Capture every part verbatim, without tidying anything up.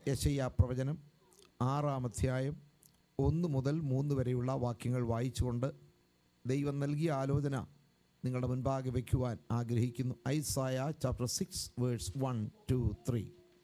യെശയ്യാ പ്രവചനം ആറാം അധ്യായം ഒന്ന് മുതൽ മൂന്ന് വരെയുള്ള വാക്യങ്ങൾ വായിച്ചുകൊണ്ട് ദൈവം നൽകിയ ആലോചന നിങ്ങളുടെ മുൻപാകെ വയ്ക്കുവാൻ ആഗ്രഹിക്കുന്നു. Isaiah chapter six verse one two three.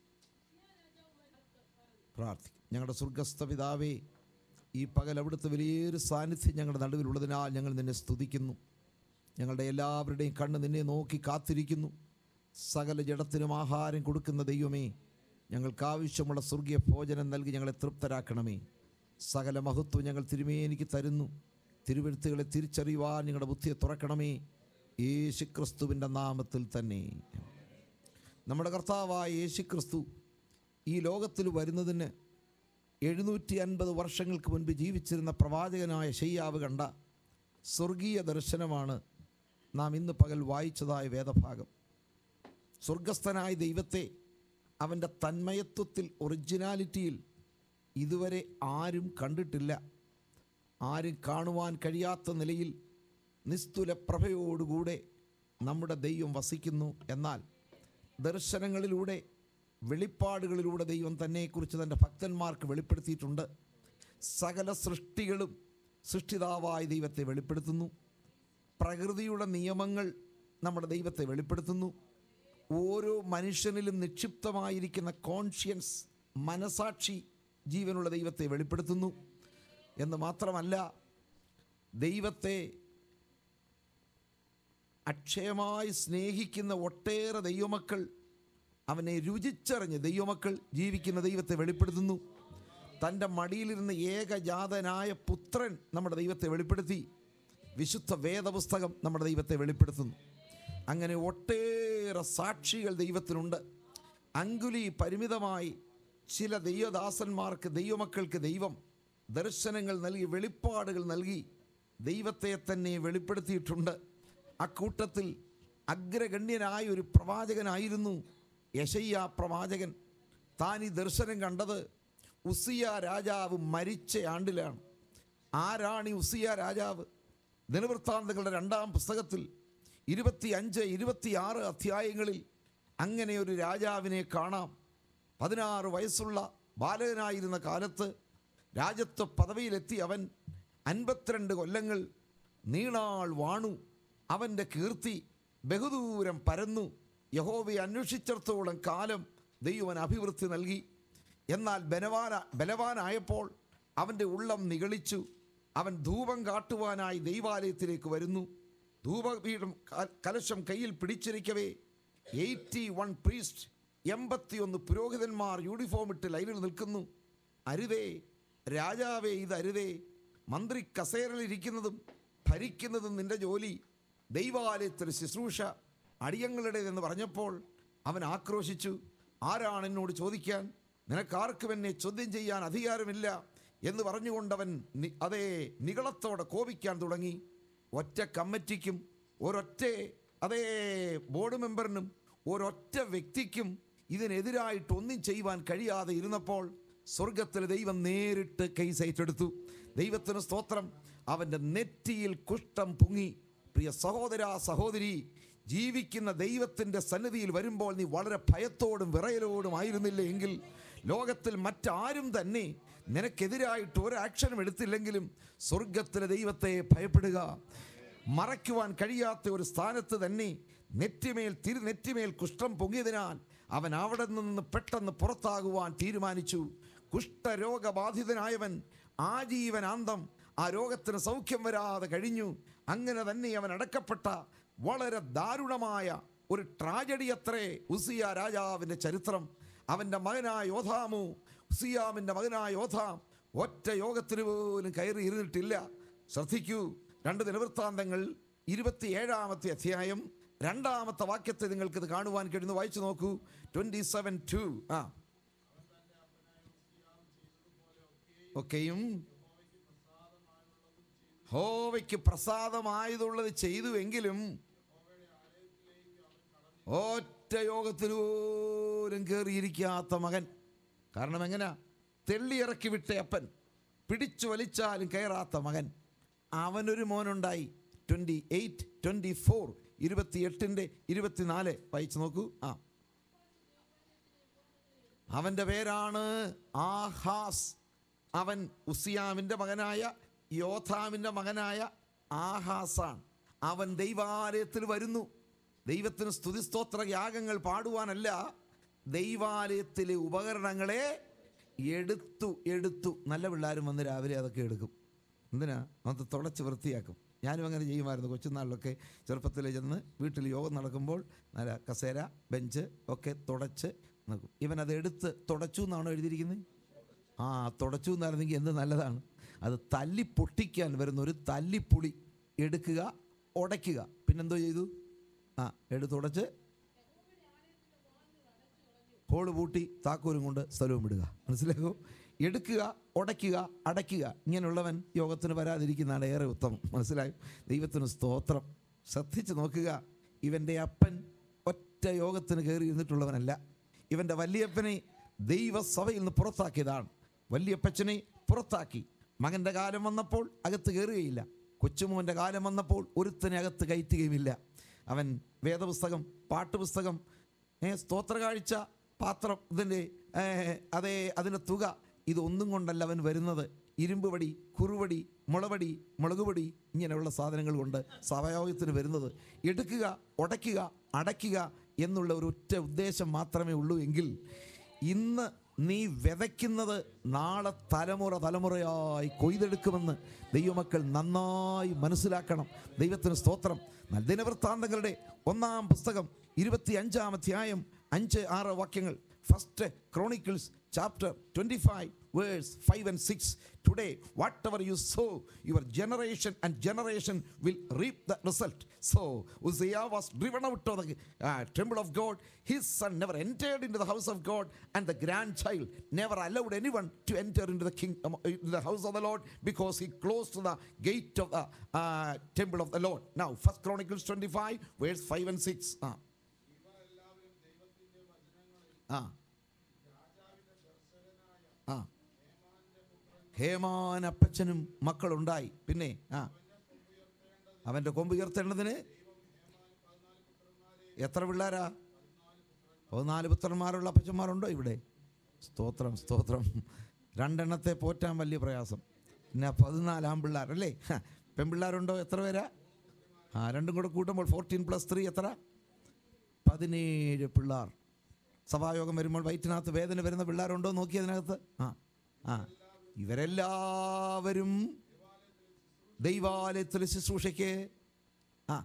പ്രാർത്ഥിക്കും. ഞങ്ങളുടെ സ്വർഗസ്ഥ പിതാവേ, ഈ പകൽ അവിടുത്തെ വലിയൊരു സാന്നിധ്യം ഞങ്ങളുടെ നടുവിലുള്ളതിനാൽ ഞങ്ങൾ നിന്നെ സ്തുതിക്കുന്നു. ഞങ്ങളുടെ എല്ലാവരുടെയും കണ്ണ് നിന്നെ നോക്കി കാത്തിരിക്കുന്നു. സകല ജഡത്തിനും ആഹാരം കൊടുക്കുന്ന ദൈവമേ, ഞങ്ങൾക്കാവശ്യമുള്ള സ്വർഗീയ ഭോജനം നൽകി ഞങ്ങളെ തൃപ്തരാക്കണമേ. സകല മഹത്വം ഞങ്ങൾ തിരുമേനിക്ക് തരുന്നു. തിരുവെഴുത്തുകളെ തിരിച്ചറിയുവാൻ ഞങ്ങളുടെ ബുദ്ധിയെ തുറക്കണമേ, യേശുക്രിസ്തുവിൻ്റെ നാമത്തിൽ തന്നെ. നമ്മുടെ കർത്താവായ യേശുക്രിസ്തു ഈ ലോകത്തിൽ വരുന്നതിന് എഴുന്നൂറ്റി അൻപത് വർഷങ്ങൾക്ക് മുൻപ് ജീവിച്ചിരുന്ന പ്രവാചകനായ യെശയ്യാവ് കണ്ട സ്വർഗീയ ദർശനമാണ് നാം ഇന്ന് പകൽ വായിച്ചതായ വേദഭാഗം. സ്വർഗസ്ഥനായ ദൈവത്തെ അവൻ്റെ തന്മയത്വത്തിൽ, ഒറിജിനാലിറ്റിയിൽ ഇതുവരെ ആരും കണ്ടിട്ടില്ല. ആരും കാണുവാൻ കഴിയാത്ത നിലയിൽ നിസ്തുല പ്രഭയോടുകൂടെ നമ്മുടെ ദൈവം വസിക്കുന്നു. എന്നാൽ ദർശനങ്ങളിലൂടെ, വെളിപ്പാടുകളിലൂടെ ദൈവം തന്നെക്കുറിച്ച് തൻ്റെ ഭക്തന്മാർക്ക് വെളിപ്പെടുത്തിയിട്ടുണ്ട്. സകല സൃഷ്ടികളും സൃഷ്ടിതാവായ ദൈവത്തെ വെളിപ്പെടുത്തുന്നു. പ്രകൃതിയുടെ നിയമങ്ങൾ നമ്മുടെ ദൈവത്തെ വെളിപ്പെടുത്തുന്നു. ഓരോ മനുഷ്യനിലും നിക്ഷിപ്തമായിരിക്കുന്ന കോൺഷ്യൻസ്, മനസാക്ഷി, ജീവനുള്ള ദൈവത്തെ വെളിപ്പെടുത്തുന്നു. എന്ന് മാത്രമല്ല, ദൈവത്തെ അക്ഷയമായി സ്നേഹിക്കുന്ന ഒട്ടേറെ ദൈവമക്കൾ, അവനെ രുചിച്ചറിഞ്ഞ് ദൈവമക്കൾ ജീവിക്കുന്ന ദൈവത്തെ വെളിപ്പെടുത്തുന്നു. തൻ്റെ മടിയിലിരുന്ന ഏകജാതനായ പുത്രൻ നമ്മുടെ ദൈവത്തെ വെളിപ്പെടുത്തി. വിശുദ്ധ വേദപുസ്തകം നമ്മുടെ ദൈവത്തെ വെളിപ്പെടുത്തുന്നു. അങ്ങനെ ഒട്ടേറെ സാക്ഷികൾ ദൈവത്തിനുണ്ട്. അങ്കുലി പരിമിതമായി ചില ദൈവദാസന്മാർക്ക്, ദൈവമക്കൾക്ക് ദൈവം ദർശനങ്ങൾ നൽകി, വെളിപ്പാടുകൾ നൽകി ദൈവത്തെ തന്നെ വെളിപ്പെടുത്തിയിട്ടുണ്ട്. അക്കൂട്ടത്തിൽ അഗ്രഗണ്യനായ ഒരു പ്രവാചകനായിരുന്നു യെശയ്യാ പ്രവാചകൻ. താൻ ഈ ദർശനം കണ്ടത് ഉസിയ രാജാവ് മരിച്ച ആണ്ടിലാണ്. ആരാണ് ഈ ഉസിയ രാജാവ്? ദിനവൃത്താന്തങ്ങളുടെ രണ്ടാം പുസ്തകത്തിൽ ഇരുപത്തി അഞ്ച് ഇരുപത്തിയാറ് അധ്യായങ്ങളിൽ അങ്ങനെ ഒരു രാജാവിനെ കാണാം. പതിനാറ് വയസ്സുള്ള ബാലകനായിരുന്ന കാലത്ത് രാജത്വ പദവിയിലെത്തി അവൻ അൻപത്തിരണ്ട് കൊല്ലങ്ങൾ നീണാൾ വാണു. അവൻ്റെ കീർത്തി ബഹുദൂരം പരന്നു. യഹോവയെ അന്വേഷിച്ചിടത്തോളം കാലം ദൈവം അഭിവൃദ്ധി നൽകി. എന്നാൽ ബലവാന ബലവാനായപ്പോൾ അവൻ്റെ ഉള്ളം നിഗളിച്ചു. അവൻ ധൂപം കാട്ടുവാനായി ദൈവാലയത്തിലേക്ക് വരുന്നു. ധൂപപീഠം കലശം കയ്യിൽ പിടിച്ചിരിക്കവേ എയ്റ്റി വൺ പ്രീസ്റ്റ്, എൺപത്തിയൊന്ന് പുരോഹിതന്മാർ യൂണിഫോം ഇട്ട് ലൈനിൽ നിൽക്കുന്നു. അരുതേ രാജാവേ, ഇത് അരുതേ. മന്ത്രി കസേരയിലിരിക്കുന്നതും ഭരിക്കുന്നതും നിന്റെ ജോലി, ദൈവാലയത്തിൽ ശുശ്രൂഷ അടിയങ്ങളുടേതെന്ന് പറഞ്ഞപ്പോൾ അവൻ ആക്രോശിച്ചു. ആരാണ് എന്നോട് ചോദിക്കാൻ? നിനക്കാർക്കും എന്നെ ചോദ്യം ചെയ്യാൻ അധികാരമില്ല എന്ന് പറഞ്ഞുകൊണ്ടവൻ അതേ നികളത്തോടെ കോപിക്കാൻ തുടങ്ങി. ഒറ്റ കമ്മിറ്റിക്കും, ഒരൊറ്റ അതേ ബോർഡ് മെമ്പറിനും, ഒരൊറ്റ വ്യക്തിക്കും ഇതിനെതിരായിട്ട് ഒന്നും ചെയ്യുവാൻ കഴിയാതെ ഇരുന്നപ്പോൾ സ്വർഗത്തിൽ ദൈവം നേരിട്ട് കേസ് ഏറ്റെടുത്തു. ദൈവത്തിന് സ്തോത്രം. അവൻ്റെ നെറ്റിയിൽ കുഷ്ഠം പൊങ്ങി. പ്രിയ സഹോദര സഹോദരി, ജീവിക്കുന്ന ദൈവത്തിൻ്റെ സന്നിധിയിൽ വരുമ്പോൾ നീ വളരെ ഭയത്തോടും വിറയലോടും ആയിരുന്നില്ല എങ്കിൽ ലോകത്തിൽ മറ്റാരും തന്നെ നിനക്കെതിരായിട്ട് ഒരു ആക്ഷനും എടുത്തില്ലെങ്കിലും സ്വർഗത്തിലെ ദൈവത്തെ ഭയപ്പെടുക. മറയ്ക്കുവാൻ കഴിയാത്ത ഒരു സ്ഥാനത്ത് തന്നെ നെറ്റിമേൽ തിരു നെറ്റിമേൽ കുഷ്ഠം പൊങ്ങിയതിനാൽ അവൻ അവിടെ നിന്ന് പെട്ടെന്ന് പുറത്താകുവാൻ തീരുമാനിച്ചു. കുഷ്ഠരോഗബാധിതനായവൻ ആജീവനാന്തം ആ രോഗത്തിന് സൗഖ്യം വരാതെ കഴിഞ്ഞു. അങ്ങനെ തന്നെ അവൻ അടക്കപ്പെട്ട വളരെ ദാരുണമായ ഒരു ട്രാജഡി അത്രേ ഉസിയ രാജാവിൻ്റെ ചരിത്രം. അവൻ്റെ മകനായ യോധാമു, ഉസിയാമിൻ്റെ മകനായ യോധാം ഒറ്റ യോഗത്തിന് പോലും കയറി ഇരുന്നിട്ടില്ല. ശ്രദ്ധിക്കൂ, രണ്ട് ദിനവൃത്താന്തങ്ങൾ ഇരുപത്തി ഏഴാമത്തെ അധ്യായം രണ്ടാമത്തെ വാക്യത്തെ നിങ്ങൾക്കിത് കാണുവാൻ കഴിയുന്നു. വായിച്ചു നോക്കൂ. Twenty seven two. ആ ഒക്കെയും യഹോവയ്ക്ക് പ്രസാദമായതുള്ളത് ചെയ്തുവെങ്കിലും ഒറ്റ യോഗത്തിൽ പോലും കയറിയിരിക്കാത്ത മകൻ. കാരണം എങ്ങനെയാ? തെള്ളിയിറക്കി വിട്ട അപ്പൻ, പിടിച്ചു വലിച്ചാലും കയറാത്ത മകൻ. അവനൊരു മോനുണ്ടായി. ട്വൻറ്റി എയ്റ്റ് ട്വൻറ്റി ഫോർ ഇരുപത്തി എട്ടിൻ്റെ ഇരുപത്തിനാല് വായിച്ചു നോക്കൂ. ആ അവൻ്റെ പേരാണ് ആഹാസ്. അവൻ ഉസിയാവിൻ്റെ മകനായ യോഥാമിൻ്റെ മകനായ ആഹാസാണ്. അവൻ ദൈവാലയത്തിൽ വരുന്നു. ദൈവത്തിന് സ്തുതിസ്തോത്ര യാഗങ്ങൾ പാടുവാനല്ല, ദൈവാലയത്തിലെ ഉപകരണങ്ങളെ എടുത്തു എടുത്തു നല്ല പിള്ളേരും വന്ന് രാവിലെ അതൊക്കെ എടുക്കും. എന്തിനാ? അത് തുടച്ച് വൃത്തിയാക്കും. ഞാനും അങ്ങനെ ചെയ്യുമായിരുന്നു കൊച്ചുനാളിലൊക്കെ. ചെറുപ്പത്തിൽ ചെന്ന് വീട്ടിൽ യോഗം നടക്കുമ്പോൾ നല്ല കസേര ബെഞ്ച് ഒക്കെ തുടച്ച് നോക്കും. ഇവൻ അത് എടുത്ത് തുടച്ചു എന്നാണോ എഴുതിയിരിക്കുന്നത്? ആ, തുടച്ചു എന്നായിരുന്നെങ്കിൽ എന്ത് നല്ലതാണ്. അത് തല്ലി പൊട്ടിക്കാൻ വരുന്ന ഒരു തല്ലിപ്പുളി എടുക്കുക, ഉടയ്ക്കുക. പിന്നെന്തോ ചെയ്തു? ആ, എടുത്തുടച്ച് ഹോള് പൂട്ടി താക്കോലും കൊണ്ട് സ്ഥലവും വിടുക. മനസ്സിലാക്കോ? എടുക്കുക, ഉടയ്ക്കുക, അടയ്ക്കുക. ഇങ്ങനെയുള്ളവൻ യോഗത്തിന് വരാതിരിക്കുന്നതാണ് ഏറെ ഉത്തമം. മനസ്സിലായോ? ദൈവത്തിന് സ്തോത്രം. ശ്രദ്ധിച്ച് നോക്കുക. ഇവൻ്റെ അപ്പൻ ഒറ്റ യോഗത്തിന് കയറി ഇരുന്നിട്ടുള്ളവനല്ല. ഇവൻ്റെ വല്യപ്പനെ ദൈവസഭയിൽ നിന്ന് പുറത്താക്കിയതാണ്. വല്യപ്പച്ചനെ പുറത്താക്കി. മകൻ്റെ കാലം വന്നപ്പോൾ അകത്ത് കയറുകയില്ല. കൊച്ചുമോൻ്റെ കാലം വന്നപ്പോൾ ഒരുത്തനെ അകത്ത് കയറ്റുകയുമില്ല. അവൻ വേദപുസ്തകം, പാട്ടുപുസ്തകം, സ്തോത്രകാഴ്ച, പാത്രം, ഇതിൻ്റെ അതേ അതിൻ്റെ തുക, ഇതൊന്നും കൊണ്ടല്ല അവൻ വരുന്നത്. ഇരുമ്പ് വടി, കുറുവടി, മുളവടി, മുളകുപൊടി, ഇങ്ങനെയുള്ള സാധനങ്ങൾ കൊണ്ട് സഭയോഗത്തിന് വരുന്നത്. എടുക്കുക, ഉടയ്ക്കുക, അടയ്ക്കുക എന്നുള്ള ഒരു ഒറ്റ ഉദ്ദേശം മാത്രമേ ഉള്ളൂ എങ്കിൽ ഇന്ന് നീ വിതയ്ക്കുന്നത് നാളെ തലമുറ തലമുറയായി കൊയ്തെടുക്കുമെന്ന് ദൈവമക്കൾ നന്നായി മനസ്സിലാക്കണം. ദൈവത്തിന് സ്തോത്രം. ദിനവൃത്താന്തങ്ങളുടെ ഒന്നാം പുസ്തകം ഇരുപത്തി അഞ്ചാം അധ്യായം അഞ്ച് ആറ് വാക്യങ്ങൾ. First Chronicles chapter twenty-five verse five and six. Today whatever you sow, your generation and generation will reap the result. So Uzziah was driven out of the uh, temple of God. His son never entered into the house of God, and the grandchild never allowed anyone to enter into the king um, into the house of the Lord, because he closed the gate of the uh, temple of the Lord. Now first Chronicles twenty-five verse five and six. Ah ah ആ Heman അപ്പച്ചനും മക്കളുണ്ടായി. പിന്നെ ആ അവൻ്റെ കൊമ്പ് ഉയർത്തേണ്ടതിന് എത്ര പിള്ളേരാ? പതിനാല് പുത്രന്മാരുള്ള അപ്പച്ചന്മാരുണ്ടോ ഇവിടെ? സ്തോത്രം, സ്തോത്രം. രണ്ടെണ്ണത്തെ പോറ്റാൻ വലിയ പ്രയാസം. പിന്നെ പതിനാല് ആൺപിള്ളേരല്ലേ? പെൺപിള്ളേരുണ്ടോ? എത്ര പേരാ? ആ രണ്ടും കൂടെ കൂട്ടുമ്പോൾ ഫോർട്ടീൻ പ്ലസ് ത്രീ എത്ര? പതിനേഴ് പിള്ളേർ. സഭായോഗം വരുമ്പോൾ വയറ്റിനകത്ത് വേദന വരുന്ന പിള്ളേരുണ്ടോ നോക്കി അതിനകത്ത്. ആ ആ ഇവരെല്ലാവരും ദൈവാലയത്തിലെ ശുശ്രൂഷയ്ക്ക് ആ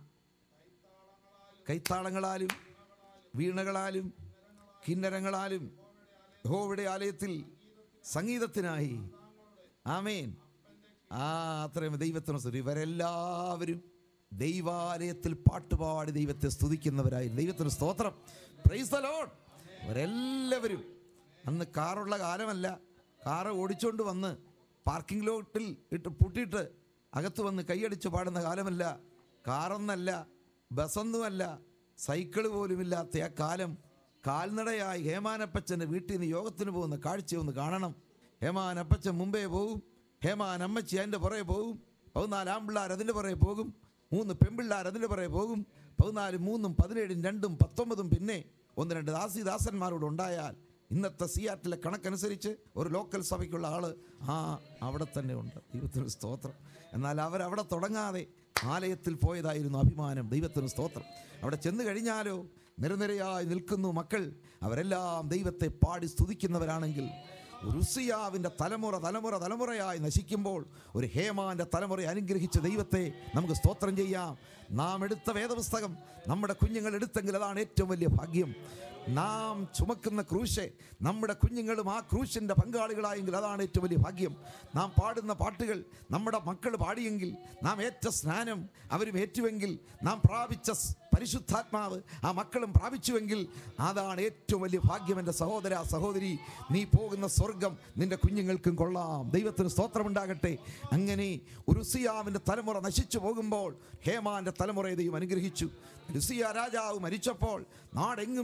കൈത്താളങ്ങളാലും വീണകളാലും കിന്നരങ്ങളാലും യഹോവയുടെ ആലയത്തിൽ സംഗീതത്തിനായി. ആമേൻ. ആ അത്രയും ദൈവത്തിന് സ്തുതി. ഇവരെല്ലാവരും ദൈവാലയത്തിൽ പാട്ടുപാടി ദൈവത്തെ സ്തുതിക്കുന്നവരായി. ദൈവത്തിന് സ്തോത്രം. Praise the Lord. അവരെല്ലാവരും അന്ന് കാറുള്ള കാലമല്ല. കാറ് ഓടിച്ചുകൊണ്ട് വന്ന് പാർക്കിംഗ് ലോട്ടിൽ ഇട്ട് പൂട്ടിയിട്ട് അകത്ത് വന്ന് കൈയടിച്ച് പാടുന്ന കാലമല്ല. കാറൊന്നല്ല, ബസ്സൊന്നുമല്ല, സൈക്കിൾ പോലുമില്ലാത്ത ആ കാലം കാൽനടയായി ഹേമാനപ്പച്ചൻ്റെ വീട്ടിൽ നിന്ന് യോഗത്തിന് പോകുന്ന കാഴ്ചയൊന്ന് കാണണം. ഹേമാനപ്പച്ചൻ മുമ്പേ പോകും, ഹേമാൻ അമ്മച്ചി അതിൻ്റെ പുറകെ പോകും, പതിനാല് ആൺപിള്ളേർ അതിൻ്റെ പുറകെ പോകും, മൂന്ന് പെൺപിള്ളേർ അതിൻ്റെ പുറകെ പോകും. പതിനാല് മൂന്നും പതിനേഴും രണ്ടും പത്തൊമ്പതും പിന്നെ ഒന്ന് രണ്ട് ദാസി ദാസന്മാരോട് ഉണ്ടായാൽ ഇന്നത്തെ സിയാറ്റിലെ കണക്കനുസരിച്ച് ഒരു ലോക്കൽ സഭയ്ക്കുള്ള ആൾ ആ അവിടെ തന്നെ ഉണ്ട്. ദൈവത്തിന് സ്തോത്രം. എന്നാൽ അവരവിടെ തുടങ്ങാതെ ആലയത്തിൽ പോയതായിരുന്നു അഭിമാനം. ദൈവത്തിന് സ്തോത്രം. അവിടെ ചെന്ന് കഴിഞ്ഞാലോ നിരനിരയായി നിൽക്കുന്നു മക്കൾ. അവരെല്ലാം ദൈവത്തെ പാടി സ്തുതിക്കുന്നവരാണെങ്കിൽ ഒരു ഉസിയാവിൻ്റെ തലമുറ തലമുറ തലമുറയായി നശിക്കുമ്പോൾ ഒരു ഹേമാൻ്റെ തലമുറയെ അനുഗ്രഹിച്ച ദൈവത്തെ നമുക്ക് സ്തോത്രം ചെയ്യാം. നാം എടുത്ത വേദപുസ്തകം നമ്മുടെ കുഞ്ഞുങ്ങൾ എടുത്തെങ്കിൽ അതാണ് ഏറ്റവും വലിയ ഭാഗ്യം. നാം ചുമക്കുന്ന ക്രൂശ് നമ്മുടെ കുഞ്ഞുങ്ങളും ആ ക്രൂശിൻ്റെ പങ്കാളികളായെങ്കിൽ അതാണ് ഏറ്റവും വലിയ ഭാഗ്യം. നാം പാടുന്ന പാട്ടുകൾ നമ്മുടെ മക്കൾ പാടിയെങ്കിൽ, നാം ഏറ്റ സ്നാനം അവരും ഏറ്റുവെങ്കിൽ, നാം പ്രാപിച്ച പരിശുദ്ധാത്മാവ് ആ മക്കളും പ്രാപിച്ചുവെങ്കിൽ അതാണ് ഏറ്റവും വലിയ ഭാഗ്യം. എൻ്റെ സഹോദര സഹോദരി, നീ പോകുന്ന സ്വർഗം നിൻ്റെ കുഞ്ഞുങ്ങൾക്കും കൊള്ളാം. ദൈവത്തിന് സ്തോത്രമുണ്ടാകട്ടെ. അങ്ങനെ ഉസിയാവിൻ്റെ തലമുറ നശിച്ചു പോകുമ്പോൾ ഹേമാൻ്റെ തലമുറയെ ദൈവം അനുഗ്രഹിച്ചു. ഉസിയ രാജാവ് മരിച്ചപ്പോൾ നാടെങ്ങും ഇതാ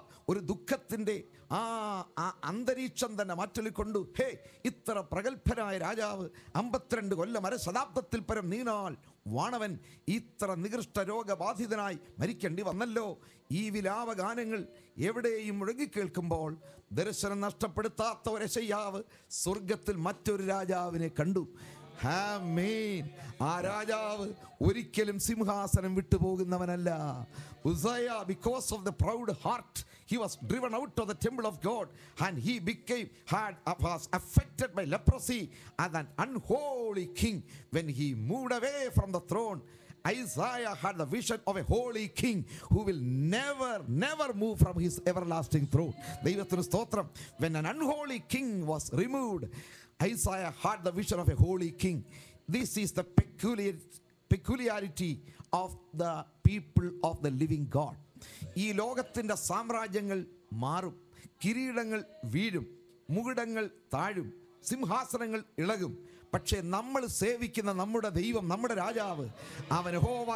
ഒരു ദുഃഖത്തിൻ്റെ ആ ആ അന്തരീക്ഷം തന്നെ മാറ്റൊലിക്കൊണ്ടു. ഹേ, ഇത്ര പ്രഗത്ഭനായ രാജാവ് അമ്പത്തിരണ്ട് കൊല്ലം അര ശതാബ്ദത്തിൽ പരം നീണാൾ വാണവൻ ഇത്ര നികൃഷ്ട രോഗബാധിതനായി മരിക്കേണ്ടി വന്നല്ലോ. ഈ വിലാപഗാനങ്ങൾ എവിടെയും മുഴങ്ങിക്കേൾക്കുമ്പോൾ ദർശനം നഷ്ടപ്പെടുത്താത്ത ഒരു യെശയ്യാവ് സ്വർഗത്തിൽ മറ്റൊരു രാജാവിനെ കണ്ടു. ആമേൻ. ആ രാജാവ് ഒരിക്കലും സിംഹാസനം വിട്ടുപോകുന്നവനല്ല. ഉസയ, because of the proud heart, he was driven out of the temple of God, and he became had was affected by leprosy as an unholy king. When he moved away from the throne, Isaiah had the vision of a holy king who will never never move from his everlasting throne. ദൈവത്തിന് സ്തോത്രം. When an unholy king was removed, Isaiah had the vision of a holy king. This is the peculiar peculiarity of the people of the living God. ഈ ലോകത്തിൻ്റെ സാമ്രാജ്യങ്ങൾ മാറും, കിരീടങ്ങൾ വീഴും, മുകുടങ്ങൾ താഴും, സിംഹാസനങ്ങൾ ഇളകും. പക്ഷേ നമ്മൾ സേവിക്കുന്ന നമ്മുടെ ദൈവം, നമ്മുടെ രാജാവ്, അവൻ യഹോവ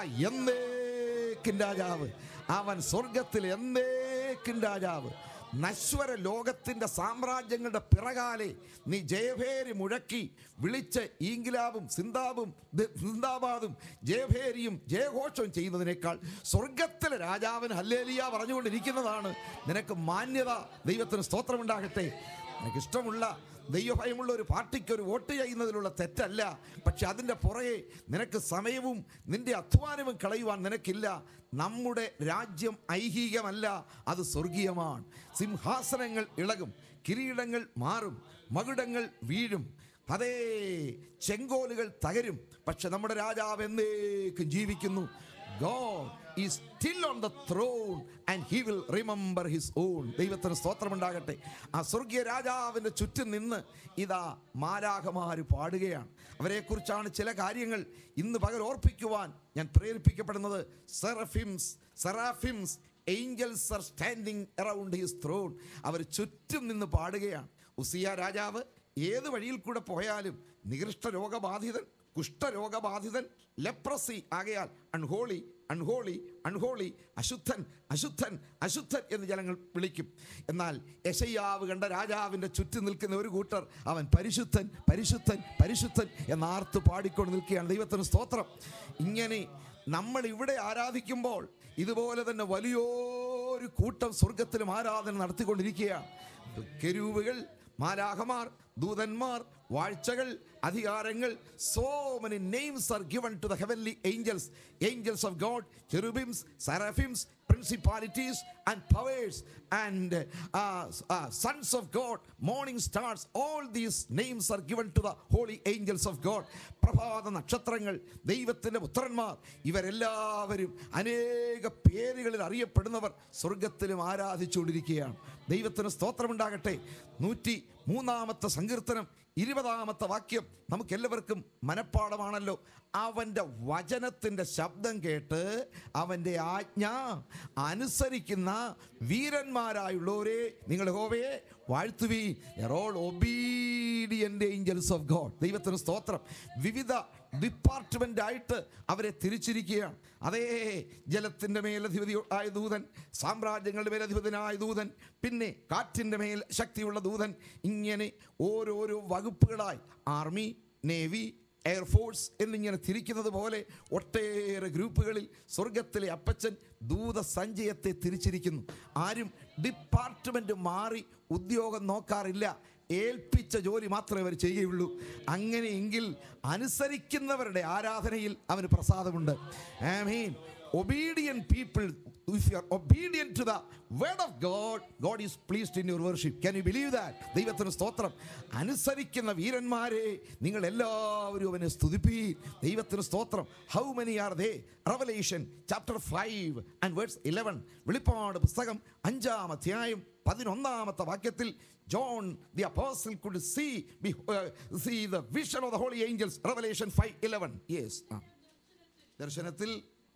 എന്നേക്കും രാജാവ്. അവൻ സ്വർഗത്തിൽ എന്നേക്കും രാജാവ്. നശ്വര ലോകത്തിൻ്റെ സാമ്രാജ്യങ്ങളുടെ പിറകാലെ നീ ജയഭേരി മുഴക്കി വിളിച്ച് ഈങ്കിലാബും സിന്ദാബും സിന്ദാബാദും ജയഭേരിയും ജയഘോഷവും ചെയ്യുന്നതിനേക്കാൾ സ്വർഗത്തിലെ രാജാവിന് ഹല്ലേലൂയ പറഞ്ഞുകൊണ്ടിരിക്കുന്നതാണ് നിനക്ക് മാന്യത. ദൈവത്തിന് സ്തോത്രമുണ്ടാകട്ടെ. നിനക്കിഷ്ടമുള്ള ദൈവഭയമുള്ള ഒരു പാർട്ടിക്ക് ഒരു വോട്ട് ചെയ്യുന്നതിലുള്ള തെറ്റല്ല. പക്ഷെ അതിൻ്റെ പുറകെ നിനക്ക് സമയവും നിന്റെ അധ്വാനവും കളയുവാൻ നിനക്കില്ല. നമ്മുടെ രാജ്യം ഐഹികമല്ല, അത് സ്വർഗീയമാണ്. സിംഹാസനങ്ങൾ ഇളകും, കിരീടങ്ങൾ മാറും, മകുടങ്ങൾ വീഴും, അതേ ചെങ്കോലുകൾ തകരും. പക്ഷെ നമ്മുടെ രാജാവ് എന്നേക്കും ജീവിക്കുന്നു. God is still on the throne and he will remember his own. ദൈവത്തിന് സ്തോത്രമുണ്ടാകട്ടെ. ആ സ്വർഗീയ രാജാവിൻ്റെ ചുറ്റും നിന്ന് ഇതാ മാലാഖമാര് പാടുകയാണ്. അവരെക്കുറിച്ചാണ് ചില കാര്യങ്ങൾ ഇന്ന് പകൽ ഓർപ്പിക്കുവാൻ ഞാൻ പ്രേരിപ്പിക്കപ്പെടുന്നത്. Seraphims seraphims angels are standing around his throne. അവർ ചുറ്റും നിന്ന് പാടുകയാണ്. ഉസിയ രാജാവ് ഏത് വഴിയിൽ കൂടെ പോയാലും നികൃഷ്ട രോഗബാധിതൻ, കുഷ്ഠരോഗബാധിതൻ, ലെപ്രസി ആകയാൽ അൺഹോളി അൺഹോളി അൺഹോളി, അശുദ്ധൻ അശുദ്ധൻ അശുദ്ധൻ എന്ന് ജനങ്ങൾ വിളിക്കും. എന്നാൽ യെശയ്യാവ് കണ്ട രാജാവിൻ്റെ ചുറ്റും നിൽക്കുന്ന ഒരു കൂട്ടർ അവൻ പരിശുദ്ധൻ പരിശുദ്ധൻ പരിശുദ്ധൻ എന്നാർത്ത് പാടിക്കൊണ്ട് നിൽക്കുകയാണ്. ദൈവത്തിന് സ്തോത്രം. ഇങ്ങനെ നമ്മൾ ഇവിടെ ആരാധിക്കുമ്പോൾ ഇതുപോലെ തന്നെ വലിയൊരു കൂട്ടം സ്വർഗത്തിലും ആരാധന നടത്തിക്കൊണ്ടിരിക്കുകയാണ്. കെരൂബുകൾ, മാലാഖമാർ, ദൂതന്മാർ, വാഴ്ചകൾ, അധികാരങ്ങൾ, so many names are given to the heavenly angels, angels of God, cherubims, seraphims, principalities and powers and uh, uh, sons of God, morning stars. All these names are given to the holy angels of God. പ്രഭാത നക്ഷത്രങ്ങൾ, ദൈവത്തിൻ്റെ പുത്രന്മാർ, ഇവരെല്ലാവരും അനേക പേരുകളിൽ അറിയപ്പെടുന്നവർ സ്വർഗത്തിലും ആരാധിച്ചുകൊണ്ടിരിക്കുകയാണ്. ദൈവത്തിന് സ്തോത്രമുണ്ടാകട്ടെ. നൂറ്റി മൂന്നാമത്തെ സങ്കീർത്തനം ഇരുപതാമത്തെ വാക്യം നമുക്കെല്ലാവർക്കും മനഃപ്പാടമാണല്ലോ. അവൻ്റെ വചനത്തിൻ്റെ ശബ്ദം കേട്ട് അവൻ്റെ ആജ്ഞ അനുസരിക്കുന്ന വീരന്മാരായുള്ളവരെ നിങ്ങൾ യഹോവയെ വാഴ്ത്തുവീൻ. all obedient angels of God. ദൈവത്തിന് സ്തോത്രം. വിവിധ ഡിപ്പാർട്ട്മെൻ്റ് ആയിട്ട് അവരെ തിരിച്ചിരിക്കുകയാണ്. അതേ ജലത്തിൻ്റെ മേലധിപതി ആയ ദൂതൻ, സാമ്രാജ്യങ്ങളുടെ മേലധിപതിനായ ദൂതൻ, പിന്നെ കാറ്റിൻ്റെ മേൽ ശക്തിയുള്ള ദൂതൻ, ഇങ്ങനെ ഓരോരോ വകുപ്പുകളായി ആർമി, നേവി, എയർഫോഴ്സ് എന്നിങ്ങനെ തിരിക്കുന്നത് പോലെ ഒട്ടേറെ ഗ്രൂപ്പുകളിൽ സ്വർഗത്തിലെ അപ്പച്ചൻ ദൂതസഞ്ചയത്തെ തിരിച്ചിരിക്കുന്നു. ആരും ഡിപ്പാർട്ട്മെൻറ്റ് മാറി ഉദ്യോഗം നോക്കാറില്ല. ഏൽപ്പിച്ച ജോലി മാത്രമേ അവർ ചെയ്യുകയുള്ളൂ. അങ്ങനെയെങ്കിൽ അനുസരിക്കുന്നവരുടെ ആരാധനയിൽ അവന് പ്രസാദമുണ്ട്. ആമേൻ. Obedient people, if you are obedient to the word of God, God is pleased in your worship. Can you believe that? ദൈവത്തിന് സ്തോത്രം. അനുസരിക്കുന്ന വീരന്മാരെ നിങ്ങൾ എല്ലാവരും അവനെ സ്തുതിപ്പീൻ. ദൈവത്തിന് സ്തോത്രം. How many are they? Revelation chapter five and verse eleven. വെളിപ്പാട് പുസ്തകം അഞ്ചാം അധ്യായം പതിനൊന്നാമത്തെ വാക്യത്തിൽ John the apostle could see uh, see the vision of the holy angels. Revelation five eleven. Yes. ah. ദർശനത്തിൽ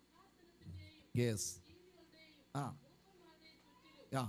yes ആ ആ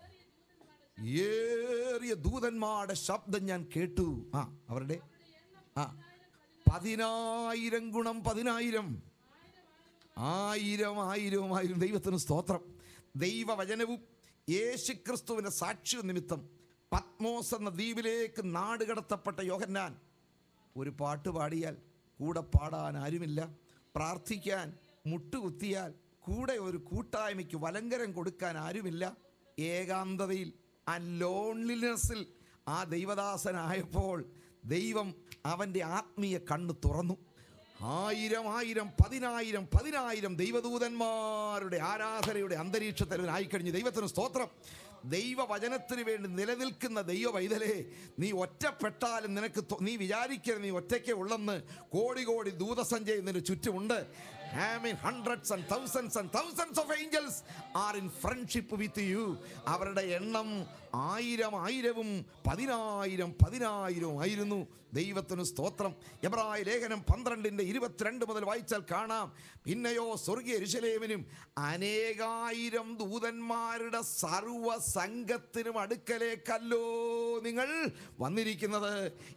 ഏറിയ ദൂതന്മാരുടെ ശബ്ദം ഞാൻ കേട്ടു. ആ അവരുടെ ആ പതിനായിരം ഗുണം പതിനായിരം, ആയിരം ആയിരവും ആയിരം. ദൈവത്തിന് സ്തോത്രം. ദൈവവചനവും യേശുക്രിസ്തുവിൻ്റെ സാക്ഷ്യ നിമിത്തം പത്മോസ് എന്ന ദ്വീപിലേക്ക് നാടുകടത്തപ്പെട്ട യോഹന്നാൻ ഒരു പാട്ട് പാടിയാൽ കൂടെ പാടാൻ ആരുമില്ല, പ്രാർത്ഥിക്കാൻ മുട്ടുകുത്തിയാൽ കൂടെ ഒരു കൂട്ടായ്മയ്ക്ക് വലങ്കരം കൊടുക്കാൻ ആരുമില്ല. ഏകാന്തതയിൽ ആ ലോൺലിനെസ്സിൽ ആ ദൈവദാസനായപ്പോൾ ദൈവം അവൻ്റെ ആത്മീയ കണ്ണ് തുറന്നു. ആയിരം ആയിരം പതിനായിരം പതിനായിരം ദൈവദൂതന്മാരുടെ ആരാധനയുടെ അന്തരീക്ഷത്തിലായി കഴിഞ്ഞു. ദൈവത്തിന് സ്തോത്രം. ദൈവവചനത്തിന് വേണ്ടി നിലനിൽക്കുന്ന ദൈവ പൈതലേ, നീ ഒറ്റപ്പെട്ടാലും നിനക്ക് നീ വിചാരിക്കരുത് നീ ഒറ്റയ്ക്കേ ഉള്ളെന്ന്. കോടി കോടി ദൂതസഞ്ചയം നിന്റെ ചുറ്റുമുണ്ട്. I mean, hundreds and thousands and thousands of angels are in friendship with you. അവരുടെ എണ്ണം ആയിരം ആയിരവും പതിനായിരം പതിനായിരവും ആയിരുന്നു. ദൈവത്തിന് സ്തോത്രം. എബ്രായ ലേഖനം പന്ത്രണ്ടിൻ്റെ ഇരുപത്തിരണ്ട് മുതൽ വായിച്ചാൽ കാണാം, പിന്നെയോ സ്വർഗീയ യെരൂശലേമിനും അനേകായിരം ദൂതന്മാരുടെ സർവ സംഘത്തിനും അടുക്കലേക്കല്ലോ നിങ്ങൾ വന്നിരിക്കുന്നത്.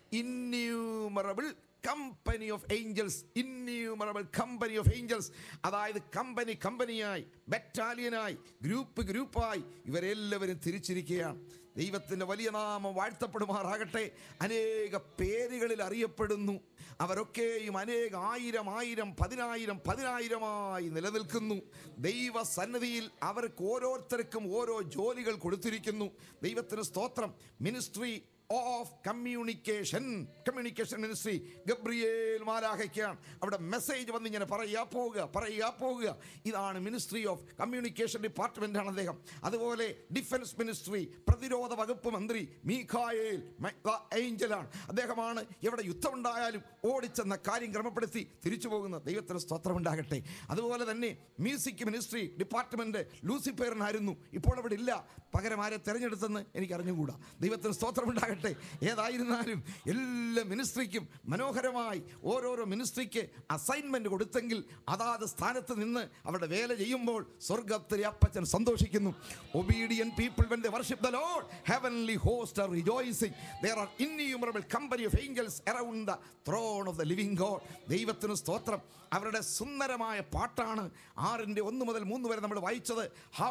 Innumerable company of angels, innumerable company of angels. അതായത് കമ്പനി കമ്പനിയായി, ബറ്റാലിയനായി, ഗ്രൂപ്പ് ഗ്രൂപ്പായി ഇവരെല്ലാവരും തിരിച്ചിരിക്കുകയാണ്. ദൈവത്തിൻ്റെ വലിയ നാമം വാഴ്ത്തപ്പെടുമാറാകട്ടെ. അനേക പേരുകളിൽ അറിയപ്പെടുന്നു. അവരൊക്കെയും അനേക ആയിരം ആയിരം പതിനായിരം പതിനായിരമായി നിലനിൽക്കുന്നു. ദൈവസന്നിധിയിൽ അവർക്ക് ഓരോരുത്തർക്കും ഓരോ ജോലികൾ കൊടുത്തിരിക്കുന്നു. ദൈവത്തിന് സ്തോത്രം. Ministry of communication, communication ministry Gabriel മാലാഖയ്ക്കാണ്. അവിടെ മെസ്സേജ് വന്ന് ഇങ്ങനെ പറയുക പോവുക പറയുക പോവുക. ഇതാണ് മിനിസ്ട്രി ഓഫ് കമ്മ്യൂണിക്കേഷൻ ഡിപ്പാർട്ട്മെൻ്റ് ആണ് അദ്ദേഹം. അതുപോലെ ഡിഫൻസ് മിനിസ്ട്രി, പ്രതിരോധ വകുപ്പ് മന്ത്രി മീഖായേൽ ഏഞ്ചലാണ്. അദ്ദേഹമാണ് എവിടെ യുദ്ധമുണ്ടായാലും ഓടിച്ചെന്ന കാര്യം ക്രമപ്പെടുത്തി തിരിച്ചു പോകുന്ന. ദൈവത്തിന് സ്തോത്രം ഉണ്ടാകട്ടെ. അതുപോലെ തന്നെ മ്യൂസിക് മിനിസ്ട്രി ഡിപ്പാർട്ട്മെൻറ്റ് ലൂസിഫേറിനായിരുന്നു. ഇപ്പോൾ അവിടെ ഇല്ല. പകരം ആരെ തിരഞ്ഞെടുത്തെന്ന് എനിക്ക് അറിഞ്ഞുകൂടാ. ദൈവത്തിന് സ്തോത്രം ഉണ്ടാകട്ടെ. ഏതായിരുന്നാലും എല്ലാ മിനിസ്ട്രിക്കും മനോഹരമായി ഓരോരോ മിനിസ്ട്രിക്ക് അസൈൻമെന്റ് കൊടുത്തെങ്കിൽ അതാത് സ്ഥാനത്ത് നിന്ന് അവരുടെ വേല ചെയ്യുമ്പോൾ സ്വർഗ്ഗത്തിലെ അപ്പച്ചൻ സന്തോഷിക്കുന്നു. Obedient people, when they worship the Lord, heavenly hosts are rejoicing. There are innumerable company of angels around the throne of the living God. ദൈവത്തിന് സ്തോത്രം. അവരുടെ സുന്ദരമായ പാട്ടാണ് ആറിൻ്റെ ഒന്ന് മുതൽ മൂന്ന് വരെ നമ്മൾ വായിച്ചത്. How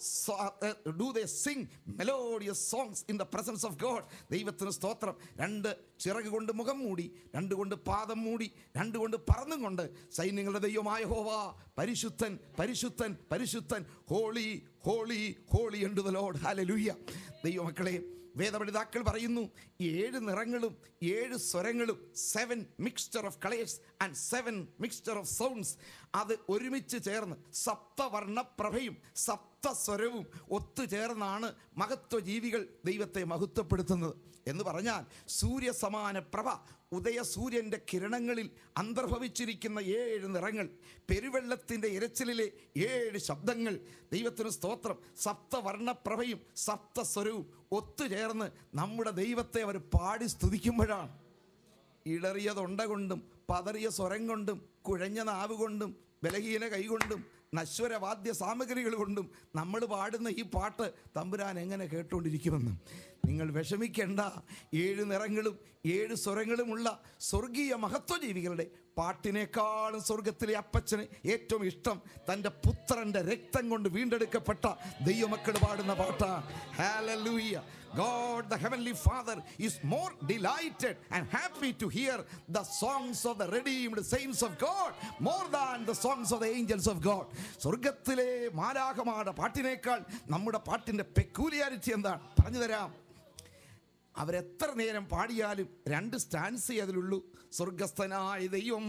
do they sing melodious songs in the presence of God. ദൈവത്തിന് സ്തോത്രം. രണ്ട് ചിറക് കൊണ്ട് മുഖം മൂടി, രണ്ട് കൊണ്ട് പാദം മൂടി, രണ്ട് കൊണ്ട് പറന്നും കൊണ്ട് സൈന്യങ്ങളുടെ ദൈവമായ യഹോവ പരിശുദ്ധൻ പരിശുദ്ധൻ പരിശുദ്ധൻ, holy holy holy unto the Lord. Hallelujah. ദൈവമക്കളെ, വേദപണ്ഡിതാക്കൾ പറയുന്നു ഏഴ് നിറങ്ങളും ഏഴ് സ്വരങ്ങളും, seven mixture of colours and seven mixture of sounds, അത് ഒരുമിച്ച് ചേർന്ന് സപ്തവർണ്ണപ്രഭയും സപ്തസ്വരവും ഒത്തുചേർന്നാണ് മഹത്വ ജീവികൾ ദൈവത്തെ മഹത്വപ്പെടുത്തുന്നത്. എന്ന് പറഞ്ഞാൽ സൂര്യസമാന പ്രഭ, ഉദയസൂര്യൻ്റെ കിരണങ്ങളിൽ അന്തർഭവിച്ചിരിക്കുന്ന ഏഴ് നിറങ്ങൾ, പെരുവെള്ളത്തിൻ്റെ ഇരച്ചിലിലെ ഏഴ് ശബ്ദങ്ങൾ. ദൈവത്തിന് സ്തോത്രം. സപ്തവർണ്ണപ്രഭയും സപ്തസ്വരവും ഒത്തുചേർന്ന് നമ്മുടെ ദൈവത്തെ അവർ പാടി സ്തുതിക്കുമ്പോഴാണ് ഇടറിയ തൊണ്ട കൊണ്ടും പതറിയ സ്വരം കൊണ്ടും കുഴഞ്ഞ നാവ് കൊണ്ടും ബലഹീന കൈകൊണ്ടും നശ്വരവാദ്യ സാമഗ്രികൾ കൊണ്ടും നമ്മൾ പാടുന്ന ഈ പാട്ട് തമ്പുരാൻ എങ്ങനെ കേട്ടുകൊണ്ടിരിക്കുമെന്ന് നിങ്ങൾ വിഷമിക്കേണ്ട. ഏഴ് നിറങ്ങളും ഏഴ് സ്വരങ്ങളുമുള്ള സ്വർഗീയ മഹത്വജീവികളുടെ പാട്ടിനേക്കാളും സ്വർഗത്തിലെ അപ്പച്ചന് ഏറ്റവും ഇഷ്ടം തൻ്റെ പുത്രൻ്റെ രക്തം കൊണ്ട് വീണ്ടെടുക്കപ്പെട്ട ദൈവമക്കൾ പാടുന്ന പാട്ടാണ്. Hallelujah. God, the heavenly Father, is more delighted and happy to hear the songs of the redeemed saints of God more than the songs of the angels of God. സ്വർഗത്തിലെ മാലാഖമാരുടെ പാട്ടിനേക്കാൾ നമ്മുടെ പാട്ടിൻ്റെ പെക്യൂലിയാരിറ്റി എന്താണ് പറഞ്ഞു തരാം. അവരെത്ര നേരം പാടിയാലും രണ്ട് സ്റ്റാൻസേ അതിലുള്ളൂ. സ്വർഗസ്ഥനായ ദൈവം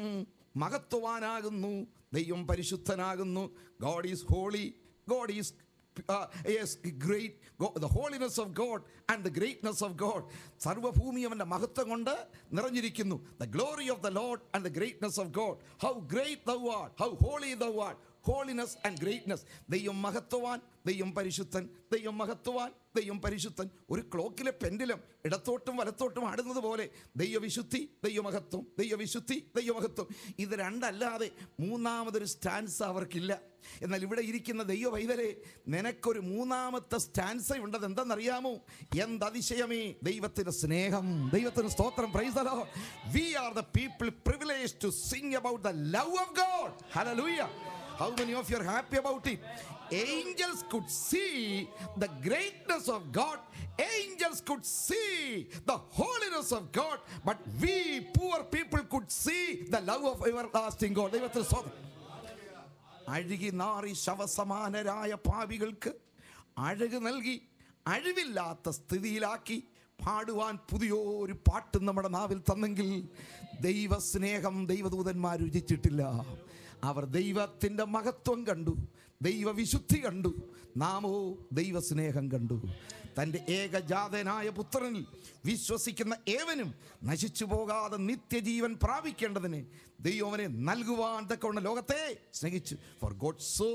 മഹത്വവാനാകുന്നു, ദൈവം പരിശുദ്ധനാകുന്നു. God is holy, God is Uh, yes, great. God, the holiness of God and the greatness of God. സർവഭൂമി അവൻ്റെ മഹത്വം കൊണ്ട് നിറഞ്ഞിരിക്കുന്നു. The glory of the Lord and the greatness of God. How great thou art, how holy thou art. Holiness and greatness. ദൈവം മഹത്വവാൻ, ദൈവം പരിശുദ്ധൻ, ദൈവം മഹത്വവാൻ, ദൈവം പരിശുദ്ധൻ. ഒരു ക്ലോക്കിലെ പെൻഡിലും ഇടത്തോട്ടും വലത്തോട്ടും ആടുന്നത് പോലെ ദൈവവിശുദ്ധി, ദൈവമഹത്വം, ദൈവവിശുദ്ധി, ദൈവമഹത്വം. ഇത് രണ്ടല്ലാതെ മൂന്നാമതൊരു സ്റ്റാൻസ് അവർക്കില്ല. എന്നാൽ ഇവിടെ ഇരിക്കുന്ന ദൈവ പൈതലേ, നിനക്കൊരു മൂന്നാമത്തെ സ്റ്റാൻസ ഉണ്ടത് എന്തെന്നറിയാമോ? എന്തതിശയമേ ദൈവത്തിന്റെ സ്നേഹം. ദൈവത്തിന് സ്തോത്രം. Praise the Lord. We are the people privileged to sing about the love of God. Hallelujah. How many of you are happy about it? Angels could see the greatness of God. Angels could see the holiness of God. But we poor people could see the love of everlasting God. ദൈവത്തിന് സ്തോത്രം. അഴുകി നാറി ശവസമാനരായ പാപികൾക്ക് അഴക് നൽകി അഴിവില്ലാത്ത സ്ഥിതിയിലാക്കി പാടുവാൻ പുതിയൊരു പാട്ട് നമ്മുടെ നാവിൽ തന്നെങ്കിൽ ദൈവസ്നേഹം ദൈവദൂതന്മാർ രുചിച്ചിട്ടില്ല. അവർ ദൈവത്തിൻ്റെ മഹത്വം കണ്ടു, ദൈവവിശുദ്ധി കണ്ടു, നാമോ ദൈവസ്നേഹം കണ്ടു. തൻ്റെ ഏകജാതനായ പുത്രനിൽ വിശ്വസിക്കുന്ന ഏവനും നശിച്ചു പോകാതെ നിത്യജീവൻ പ്രാപിക്കേണ്ടതിന് ദൈവവനെ നൽകുവാൻ തക്കവണ്ണം ലോകത്തെ സ്നേഹിച്ചു. For God so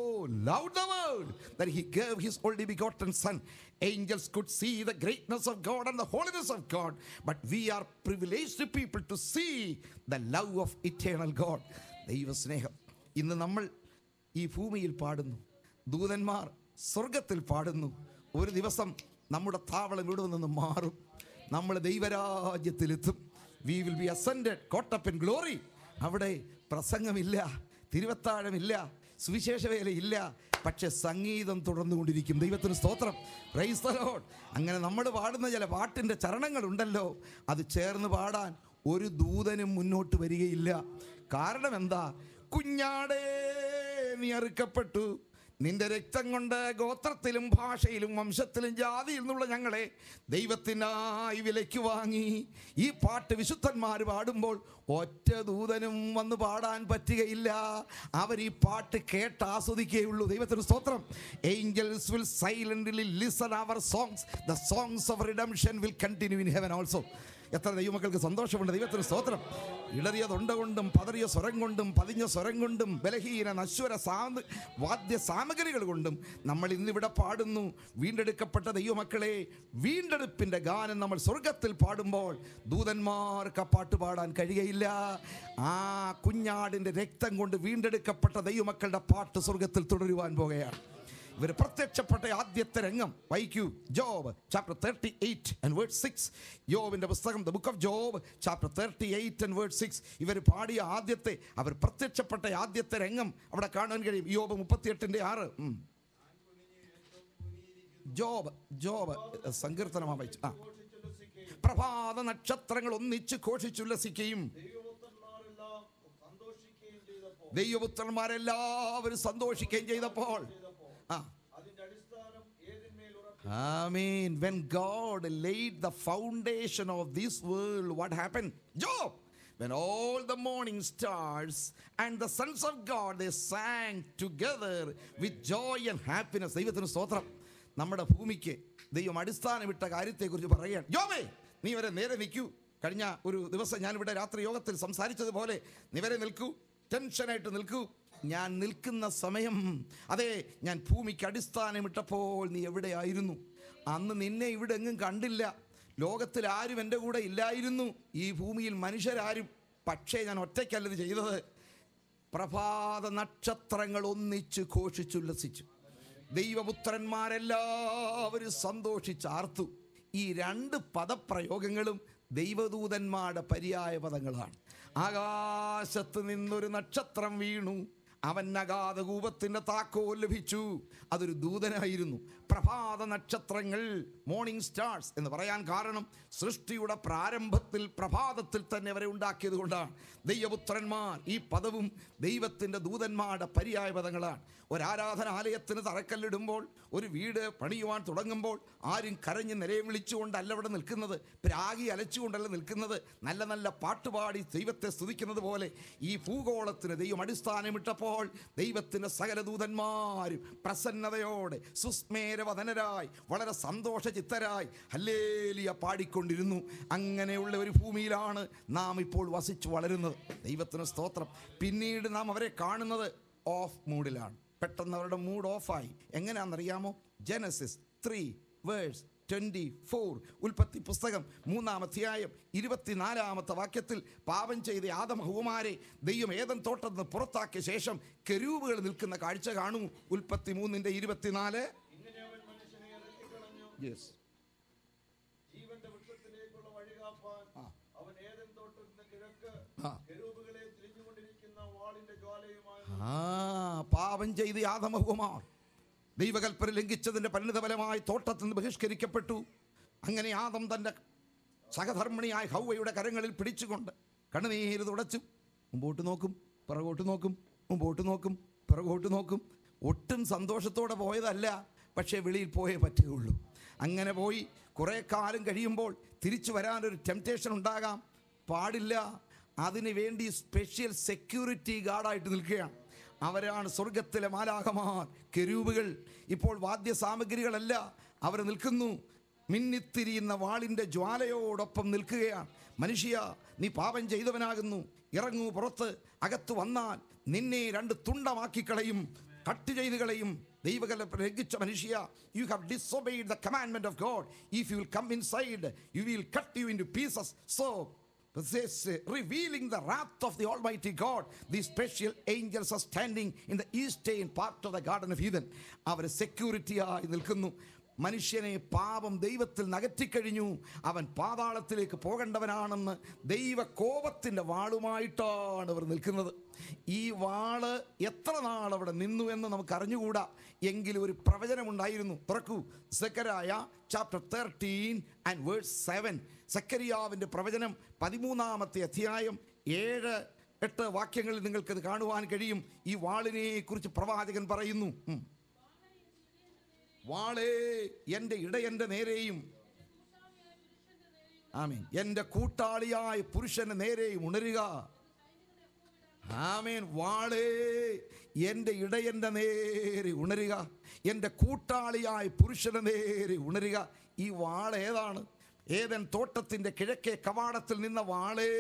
loved the world that he gave his only begotten son. Angels could see the greatness of God and the holiness of God, but we are privileged people to see the love of eternal God. ദൈവസ്നേഹം ഇന്ന് നമ്മൾ ഈ ഭൂമിയിൽ പാടുന്നു, ദൂതന്മാർ സ്വർഗത്തിൽ പാടുന്നു. ഒരു ദിവസം നമ്മുടെ താവളം ഇവിടെ നിന്ന് മാറും, നമ്മൾ ദൈവരാജ്യത്തിലെത്തും. We will be ascended caught up in glory. അവിടെ പ്രസംഗമില്ല, തിരുവത്താഴമില്ല, സുവിശേഷ വേലയില്ല, പക്ഷെ സംഗീതം തുടർന്നുകൊണ്ടിരിക്കും. ദൈവത്തിന് സ്തോത്രം. Praise the Lord. അങ്ങനെ നമ്മൾ പാടുന്ന ചില പാട്ടിൻ്റെ ചരണങ്ങളുണ്ടല്ലോ, അത് ചേർന്ന് പാടാൻ ഒരു ദൂതനും മുന്നോട്ട് വരികയില്ല. കാരണം എന്താ? കുഞ്ഞാടേ നീ അറുക്കപ്പെട്ടു, നിന്റെ രക്തം കൊണ്ട് ഗോത്രത്തിലും ഭാഷയിലും വംശത്തിലും ജാതിയിൽ നിന്നുള്ള ഞങ്ങളെ ദൈവത്തിനായി വിലയ്ക്ക് വാങ്ങി. ഈ പാട്ട് വിശുദ്ധന്മാർ പാടുമ്പോൾ ഒറ്റ ദൂതനും വന്ന് പാടാൻ പറ്റുകയില്ല. അവർ ഈ പാട്ട് കേട്ട് ആസ്വദിക്കുകയുള്ളൂ. ദൈവത്തിന് സ്തോത്രം. Angels will silently listen our songs. The songs of redemption will continue in heaven also. എത്ര ദൈവമക്കൾക്ക് സന്തോഷമുണ്ട്. ദൈവത്തിന് സ്തോത്രം. ഇടറിയ തൊണ്ട കൊണ്ടും പതറിയ സ്വരം കൊണ്ടും പതിഞ്ഞ സ്വരം കൊണ്ടും ബലഹീന നശ്വര സാമ വാദ്യ സാമഗ്രികൾ കൊണ്ടും നമ്മൾ ഇന്നിവിടെ പാടുന്നു. വീണ്ടെടുക്കപ്പെട്ട ദൈവമക്കളെ, വീണ്ടെടുപ്പിൻ്റെ ഗാനം നമ്മൾ സ്വർഗത്തിൽ പാടുമ്പോൾ ദൂതന്മാർക്ക് ആ പാട്ട് പാടാൻ കഴിയുകയില്ല. ആ കുഞ്ഞാടിൻ്റെ രക്തം കൊണ്ട് വീണ്ടെടുക്കപ്പെട്ട ദൈവമക്കളുടെ പാട്ട് സ്വർഗത്തിൽ തുടരുവാൻ പോകുകയാണ്. ഇവർ പ്രത്യക്ഷപ്പെട്ട ആദ്യത്തെ രംഗം വായിക്കൂ. Job chapter thirty eight and word six. യോബിന്റെ പുസ്തകം the book of Job chapter thirty eight and word six. ഇവർ പാടിയ ആദ്യത്തെ, അവർ പ്രത്യക്ഷപ്പെട്ട ആദ്യത്തെ രംഗം അവിടെ കാണാൻ കഴിയും. യോബ് മുപ്പത്തിയെട്ടിന്റെ ആറ്. ജോബ് ജോബ് സങ്കീർത്തനമാ വായിച്ചു. ആ പ്രഭാത നക്ഷത്രങ്ങൾ ഒന്നിച്ച് ഘോഷിച്ചുല്ലസിക്കുകയും ദൈവപുത്രന്മാരെല്ലാവരും സന്തോഷിക്കുകയും ചെയ്തപ്പോൾ, Amen. When God laid the foundation of this world, what happened? Job. When all the morning stars and the sons of God, they sang together with joy and happiness. ദൈവത്തിന് സ്തോത്രം. നമ്മുടെ ഭൂമിക്ക് ദൈവം അടിസ്ഥാനമിട്ട കാര്യത്തെക്കുറിച്ച് പറയുകയാണ്. ജോബേ, നീ വരെ നേരെ നിൽക്കൂ. കഴിഞ്ഞ ഒരു ദിവസം ഞാനിവിടെ രാത്രി യോഗത്തിൽ സംസാരിച്ചതുപോലെ നീ വരെ നിൽക്കൂ, ടെൻഷനായിട്ട് നിൽക്കൂ. ഞാൻ നിൽക്കുന്ന സമയം, അതെ, ഞാൻ ഭൂമിക്ക് അടിസ്ഥാനമിട്ടപ്പോൾ നീ എവിടെയായിരുന്നു? അന്ന് നിന്നെ ഇവിടെ എങ്ങും കണ്ടില്ല. ലോകത്തിൽ ആരും എൻ്റെ കൂടെ ഇല്ലായിരുന്നു, ഈ ഭൂമിയിൽ മനുഷ്യരാരും. പക്ഷേ ഞാൻ ഒറ്റയ്ക്കല്ലത് ചെയ്തത്. പ്രഭാത നക്ഷത്രങ്ങൾ ഒന്നിച്ച് ഘോഷിച്ചുല്ലസിച്ചു, ദൈവപുത്രന്മാരെല്ലാവരും സന്തോഷിച്ചാർത്തു. ഈ രണ്ട് പദപ്രയോഗങ്ങളും ദൈവദൂതന്മാരുടെ പര്യായ പദങ്ങളാണ്. ആകാശത്ത് നിന്നൊരു നക്ഷത്രം വീണു, അവൻ അഗാധ കൂപത്തിൻ്റെ താക്കോൽ ലഭിച്ചു. അതൊരു ദൂതനായിരുന്നു. പ്രഭാത നക്ഷത്രങ്ങൾ, മോർണിംഗ് സ്റ്റാർസ് എന്ന് പറയാൻ കാരണം സൃഷ്ടിയുടെ പ്രാരംഭത്തിൽ പ്രഭാതത്തിൽ തന്നെ അവരെ ഉണ്ടാക്കിയത് കൊണ്ടാണ്. ദൈവപുത്രന്മാർ ഈ പദവും ദൈവത്തിൻ്റെ ദൂതന്മാരുടെ പര്യായ പദങ്ങളാണ്. ഒരാരാധനാലയത്തിന് തറക്കല്ലിടുമ്പോൾ, ഒരു വീട് പണിയുവാൻ തുടങ്ങുമ്പോൾ ആരും കരഞ്ഞ് നിലയം വിളിച്ചുകൊണ്ടല്ല അവിടെ നിൽക്കുന്നത്, പ്രാഗി അലച്ചുകൊണ്ടല്ല നിൽക്കുന്നത്. നല്ല നല്ല പാട്ടുപാടി ദൈവത്തെ സ്തുതിക്കുന്നത് പോലെ ഈ ഭൂഗോളത്തിന് ദൈവം അടിസ്ഥാനമിട്ടപ്പോൾ ദൈവത്തിൻ്റെ സകല ദൂതന്മാരും പ്രസന്നതയോടെ സുസ്മേരവദനരായി വളരെ സന്തോഷചിത്തരായി ഹല്ലേലൂയ പാടിക്കൊണ്ടിരുന്നു. അങ്ങനെയുള്ള ഒരു ഭൂമിയിലാണ് നാം ഇപ്പോൾ വസിച്ചു വളരുന്നത്. ദൈവത്തിന് സ്തോത്രം. പിന്നീട് നാം അവരെ കാണുന്നത് ഓഫ് മൂഡിലാണ്. പെട്ടെന്ന് അവരുടെ മൂഡ് ഓഫായി. എങ്ങനെയാണെന്നറിയാമോ? Genesis three verse twenty four. ഉൽപ്പത്തി പുസ്തകം മൂന്നാം അധ്യായം ഇരുപത്തിനാലാമത്തെ വാക്യത്തിൽ പാപം ചെയ്ത ആദം ഹവ്വമാരെ ദൈവം ഏദൻ തോട്ടത്തിൽ നിന്ന് പുറത്താക്കിയ ശേഷം കെരൂബുകൾ നിൽക്കുന്ന കാഴ്ച കാണൂ. ഉൽപ്പത്തി മൂന്നിന്റെ ഇരുപത്തിനാല്. യെസ്. ആ പാപം ചെയ്ത് ആദം ഹവ്വമാർ ദൈവകൽപ്പന ലംഘിച്ചതിൻ്റെ പരിണിതഫലമായി തോട്ടത്തിൽ നിന്ന് ബഹിഷ്കരിക്കപ്പെട്ടു. അങ്ങനെ ആദം തൻ്റെ സഹധർമ്മിണിയായ ഹൗവയുടെ കരങ്ങളിൽ പിടിച്ചുകൊണ്ട് കണ്ണുനീര് തുടച്ചു. മുമ്പോട്ട് നോക്കും, പിറകോട്ട് നോക്കും, മുമ്പോട്ട് നോക്കും, പിറകോട്ട് നോക്കും. ഒട്ടും സന്തോഷത്തോടെ പോയതല്ല, പക്ഷേ വെളിയിൽ പോയേ പറ്റുകയുള്ളൂ. അങ്ങനെ പോയി കുറേ കാലം കഴിയുമ്പോൾ തിരിച്ചു വരാനൊരു ടെംപ്റ്റേഷൻ ഉണ്ടാകാം, പാടില്ല. അതിനു വേണ്ടി സ്പെഷ്യൽ സെക്യൂരിറ്റി ഗാർഡായിട്ട് നിൽക്കുകയാണ്. അവരാണ് സ്വർഗത്തിലെ മാലാഖമാർ, കെരൂബുകൾ. ഇപ്പോൾ വാദ്യസാമഗ്രികളല്ല, അവർ നിൽക്കുന്നു. മിന്നിത്തിരിയുന്ന വാളിൻ്റെ ജ്വാലയോടൊപ്പം നിൽക്കുകയാണ്. മനുഷ്യ, നീ പാപം ചെയ്തവനാകുന്നു, ഇറങ്ങൂ പുറത്ത്. അകത്ത് വന്നാൽ നിന്നെ രണ്ട് തുണ്ടമാക്കി കളയും, കട്ട് ചെയ്ത് കളയും. ദൈവകൽപ്പന ലംഘിച്ച മനുഷ്യ, you have disobeyed the commandment of God. If you will come inside, you will cut you into pieces. So this uh, revealing the wrath of the Almighty God, these special angels are standing in the eastern part of the Garden of Eden. അവർ സെക്യൂരിറ്റിയായി നിൽക്കുന്നു. മനുഷ്യനെ പാപം ദൈവത്തിൽ നകറ്റിക്കഴിഞ്ഞു. അവൻ പാതാളത്തിലേക്ക് പോകേണ്ടവനാണെന്ന് ദൈവ കോപത്തിൻ്റെ വാളുമായിട്ടാണ് അവർ നിൽക്കുന്നത്. ഈ വാള് എത്ര നാൾ അവിടെ നിന്നു എന്ന് നമുക്ക് അറിഞ്ഞുകൂടാ. എങ്കിലും ഒരു പ്രവചനമുണ്ടായിരുന്നു. തുറക്കൂ, Zechariah chapter thirteen and verse seven. സെക്കരിയാവിൻ്റെ പ്രവചനം പതിമൂന്നാമത്തെ അധ്യായം ഏഴ് എട്ട് വാക്യങ്ങളിൽ നിങ്ങൾക്കത് കാണുവാൻ കഴിയും. ഈ വാളിനെ കുറിച്ച് പ്രവാചകൻ പറയുന്നു, വാളേ എൻ്റെ ഇടയൻ്റെ നേരെയും ആമേൻ എൻ്റെ കൂട്ടാളിയായ പുരുഷന്റെ നേരെയും ഉണരുക. ആമേൻ. വാളേ എൻ്റെ ഇടയൻ്റെ നേരെ ഉണരുക, എൻ്റെ കൂട്ടാളിയായ പുരുഷന്റെ നേരെ ഉണരുക. ഈ വാൾ ഏതാണ്? ഏദൻ തോട്ടത്തിൻ്റെ കിഴക്കേ കവാടത്തിൽ നിന്ന വാളേ,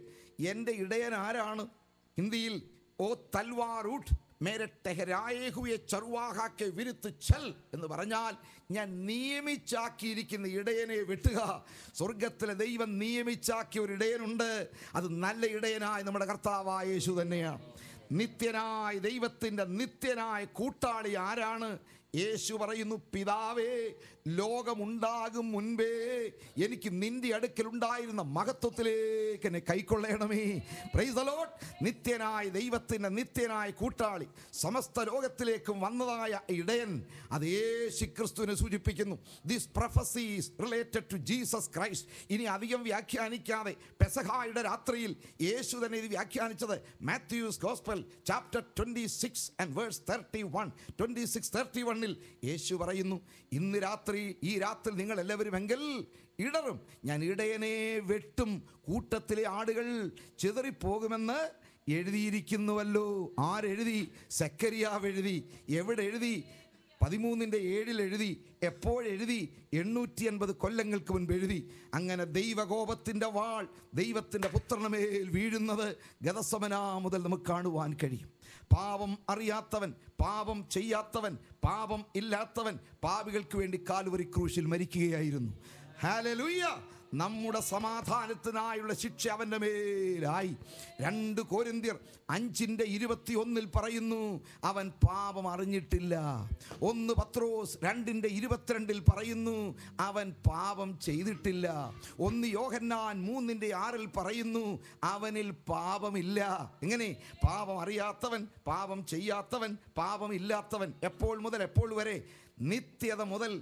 എൻ്റെ ഇടയൻ ആരാണ്? ഹിന്ദിയിൽ ഓ തൽവാർ ഉഠ് മേരെ ടെഹരായേ ഹുയെ ചർവാഹാ കെ വിരുത്ത് ചൽ എന്ന് പറഞ്ഞാൽ ഞാൻ നിയമിച്ചാക്കിയിരിക്കുന്ന ഇടയനെ വെട്ടുക. സ്വർഗത്തിലെ ദൈവം നിയമിച്ചാക്കിയ ഒരു ഇടയനുണ്ട്. അത് നല്ല ഇടയനായ നമ്മുടെ കർത്താവായ യേശു തന്നെയാണ്. നിത്യനായ ദൈവത്തിൻ്റെ നിത്യനായ കൂട്ടാളി ആരാണ്? യേശു പറയുന്നു, പിതാവേ, ലോകമുണ്ടാകും മുൻപേ എനിക്ക് നിന്റെ അടുക്കലുണ്ടായിരുന്ന മഹത്വത്തിലേക്ക് എന്നെ കൈക്കൊള്ളണമേ. Praise the Lord. നിത്യനായ ദൈവത്തിൻ്റെ നിത്യനായ കൂട്ടാളി, സമസ്ത ലോകത്തിലേക്കും വന്നതായ ഇടയൻ, അത് യേശു ക്രിസ്തുവിനെ സൂചിപ്പിക്കുന്നു. This prophecy is related to Jesus Christ. ഇനി അധികം വ്യാഖ്യാനിക്കാതെ പെസഹായുടെ രാത്രിയിൽ യേശു തന്നെ ഇത് വ്യാഖ്യാനിച്ചത് Matthew's gospel chapter twenty six and verse thirty one twenty six thirty വണ്ണിൽ യേശു പറയുന്നു, ഇന്ന് രാത്രി ഈ രാത്രി നിങ്ങൾ എല്ലാവരും എങ്കിൽ ഇടറും, ഞാൻ ഇടയനെ വെട്ടും, കൂട്ടത്തിലെ ആടുകൾ ചിതറിപ്പോകുമെന്ന് എഴുതിയിരിക്കുന്നുവല്ലോ. ആരെഴുതി? സെക്കരിയാവ് എഴുതി. എവിടെ എഴുതി? പതിമൂന്നിൻ്റെ ഏഴിൽ എഴുതി. എപ്പോഴെഴുതി? എണ്ണൂറ്റി അൻപത് കൊല്ലങ്ങൾക്ക് മുൻപ് എഴുതി. അങ്ങനെ ദൈവകോപത്തിൻ്റെ വാൾ ദൈവത്തിൻ്റെ പുത്രനമേൽ വീഴുന്നത് ഗതസമന മുതൽ നമുക്ക് കാണുവാൻ കഴിയും. പാപം അറിയാത്തവൻ, പാപം ചെയ്യാത്തവൻ, പാപം ഇല്ലാത്തവൻ പാപികൾക്ക് വേണ്ടി കാൽവരി ക്രൂശിൽ മരിക്കുകയായിരുന്നു. ഹല്ലേലൂയ. നമ്മുടെ സമാധാനത്തിനായുള്ള ശിക്ഷ അവൻ്റെ മേലായി. രണ്ട് കൊരിന്ത്യർ അഞ്ചിൻ്റെ ഇരുപത്തി ഒന്നിൽ പറയുന്നു, അവൻ പാപം അറിഞ്ഞിട്ടില്ല. ഒന്ന് പത്രോസ് രണ്ടിൻ്റെ ഇരുപത്തിരണ്ടിൽ പറയുന്നു, അവൻ പാപം ചെയ്തിട്ടില്ല. ഒന്ന് യോഹന്നാൻ മൂന്നിൻ്റെ ആറിൽ പറയുന്നു, അവനിൽ പാപമില്ല. എങ്ങനെ? പാപം അറിയാത്തവൻ, പാപം ചെയ്യാത്തവൻ, പാപം ഇല്ലാത്തവൻ. എപ്പോൾ മുതൽ എപ്പോൾ വരെ? നിത്യത മുതൽ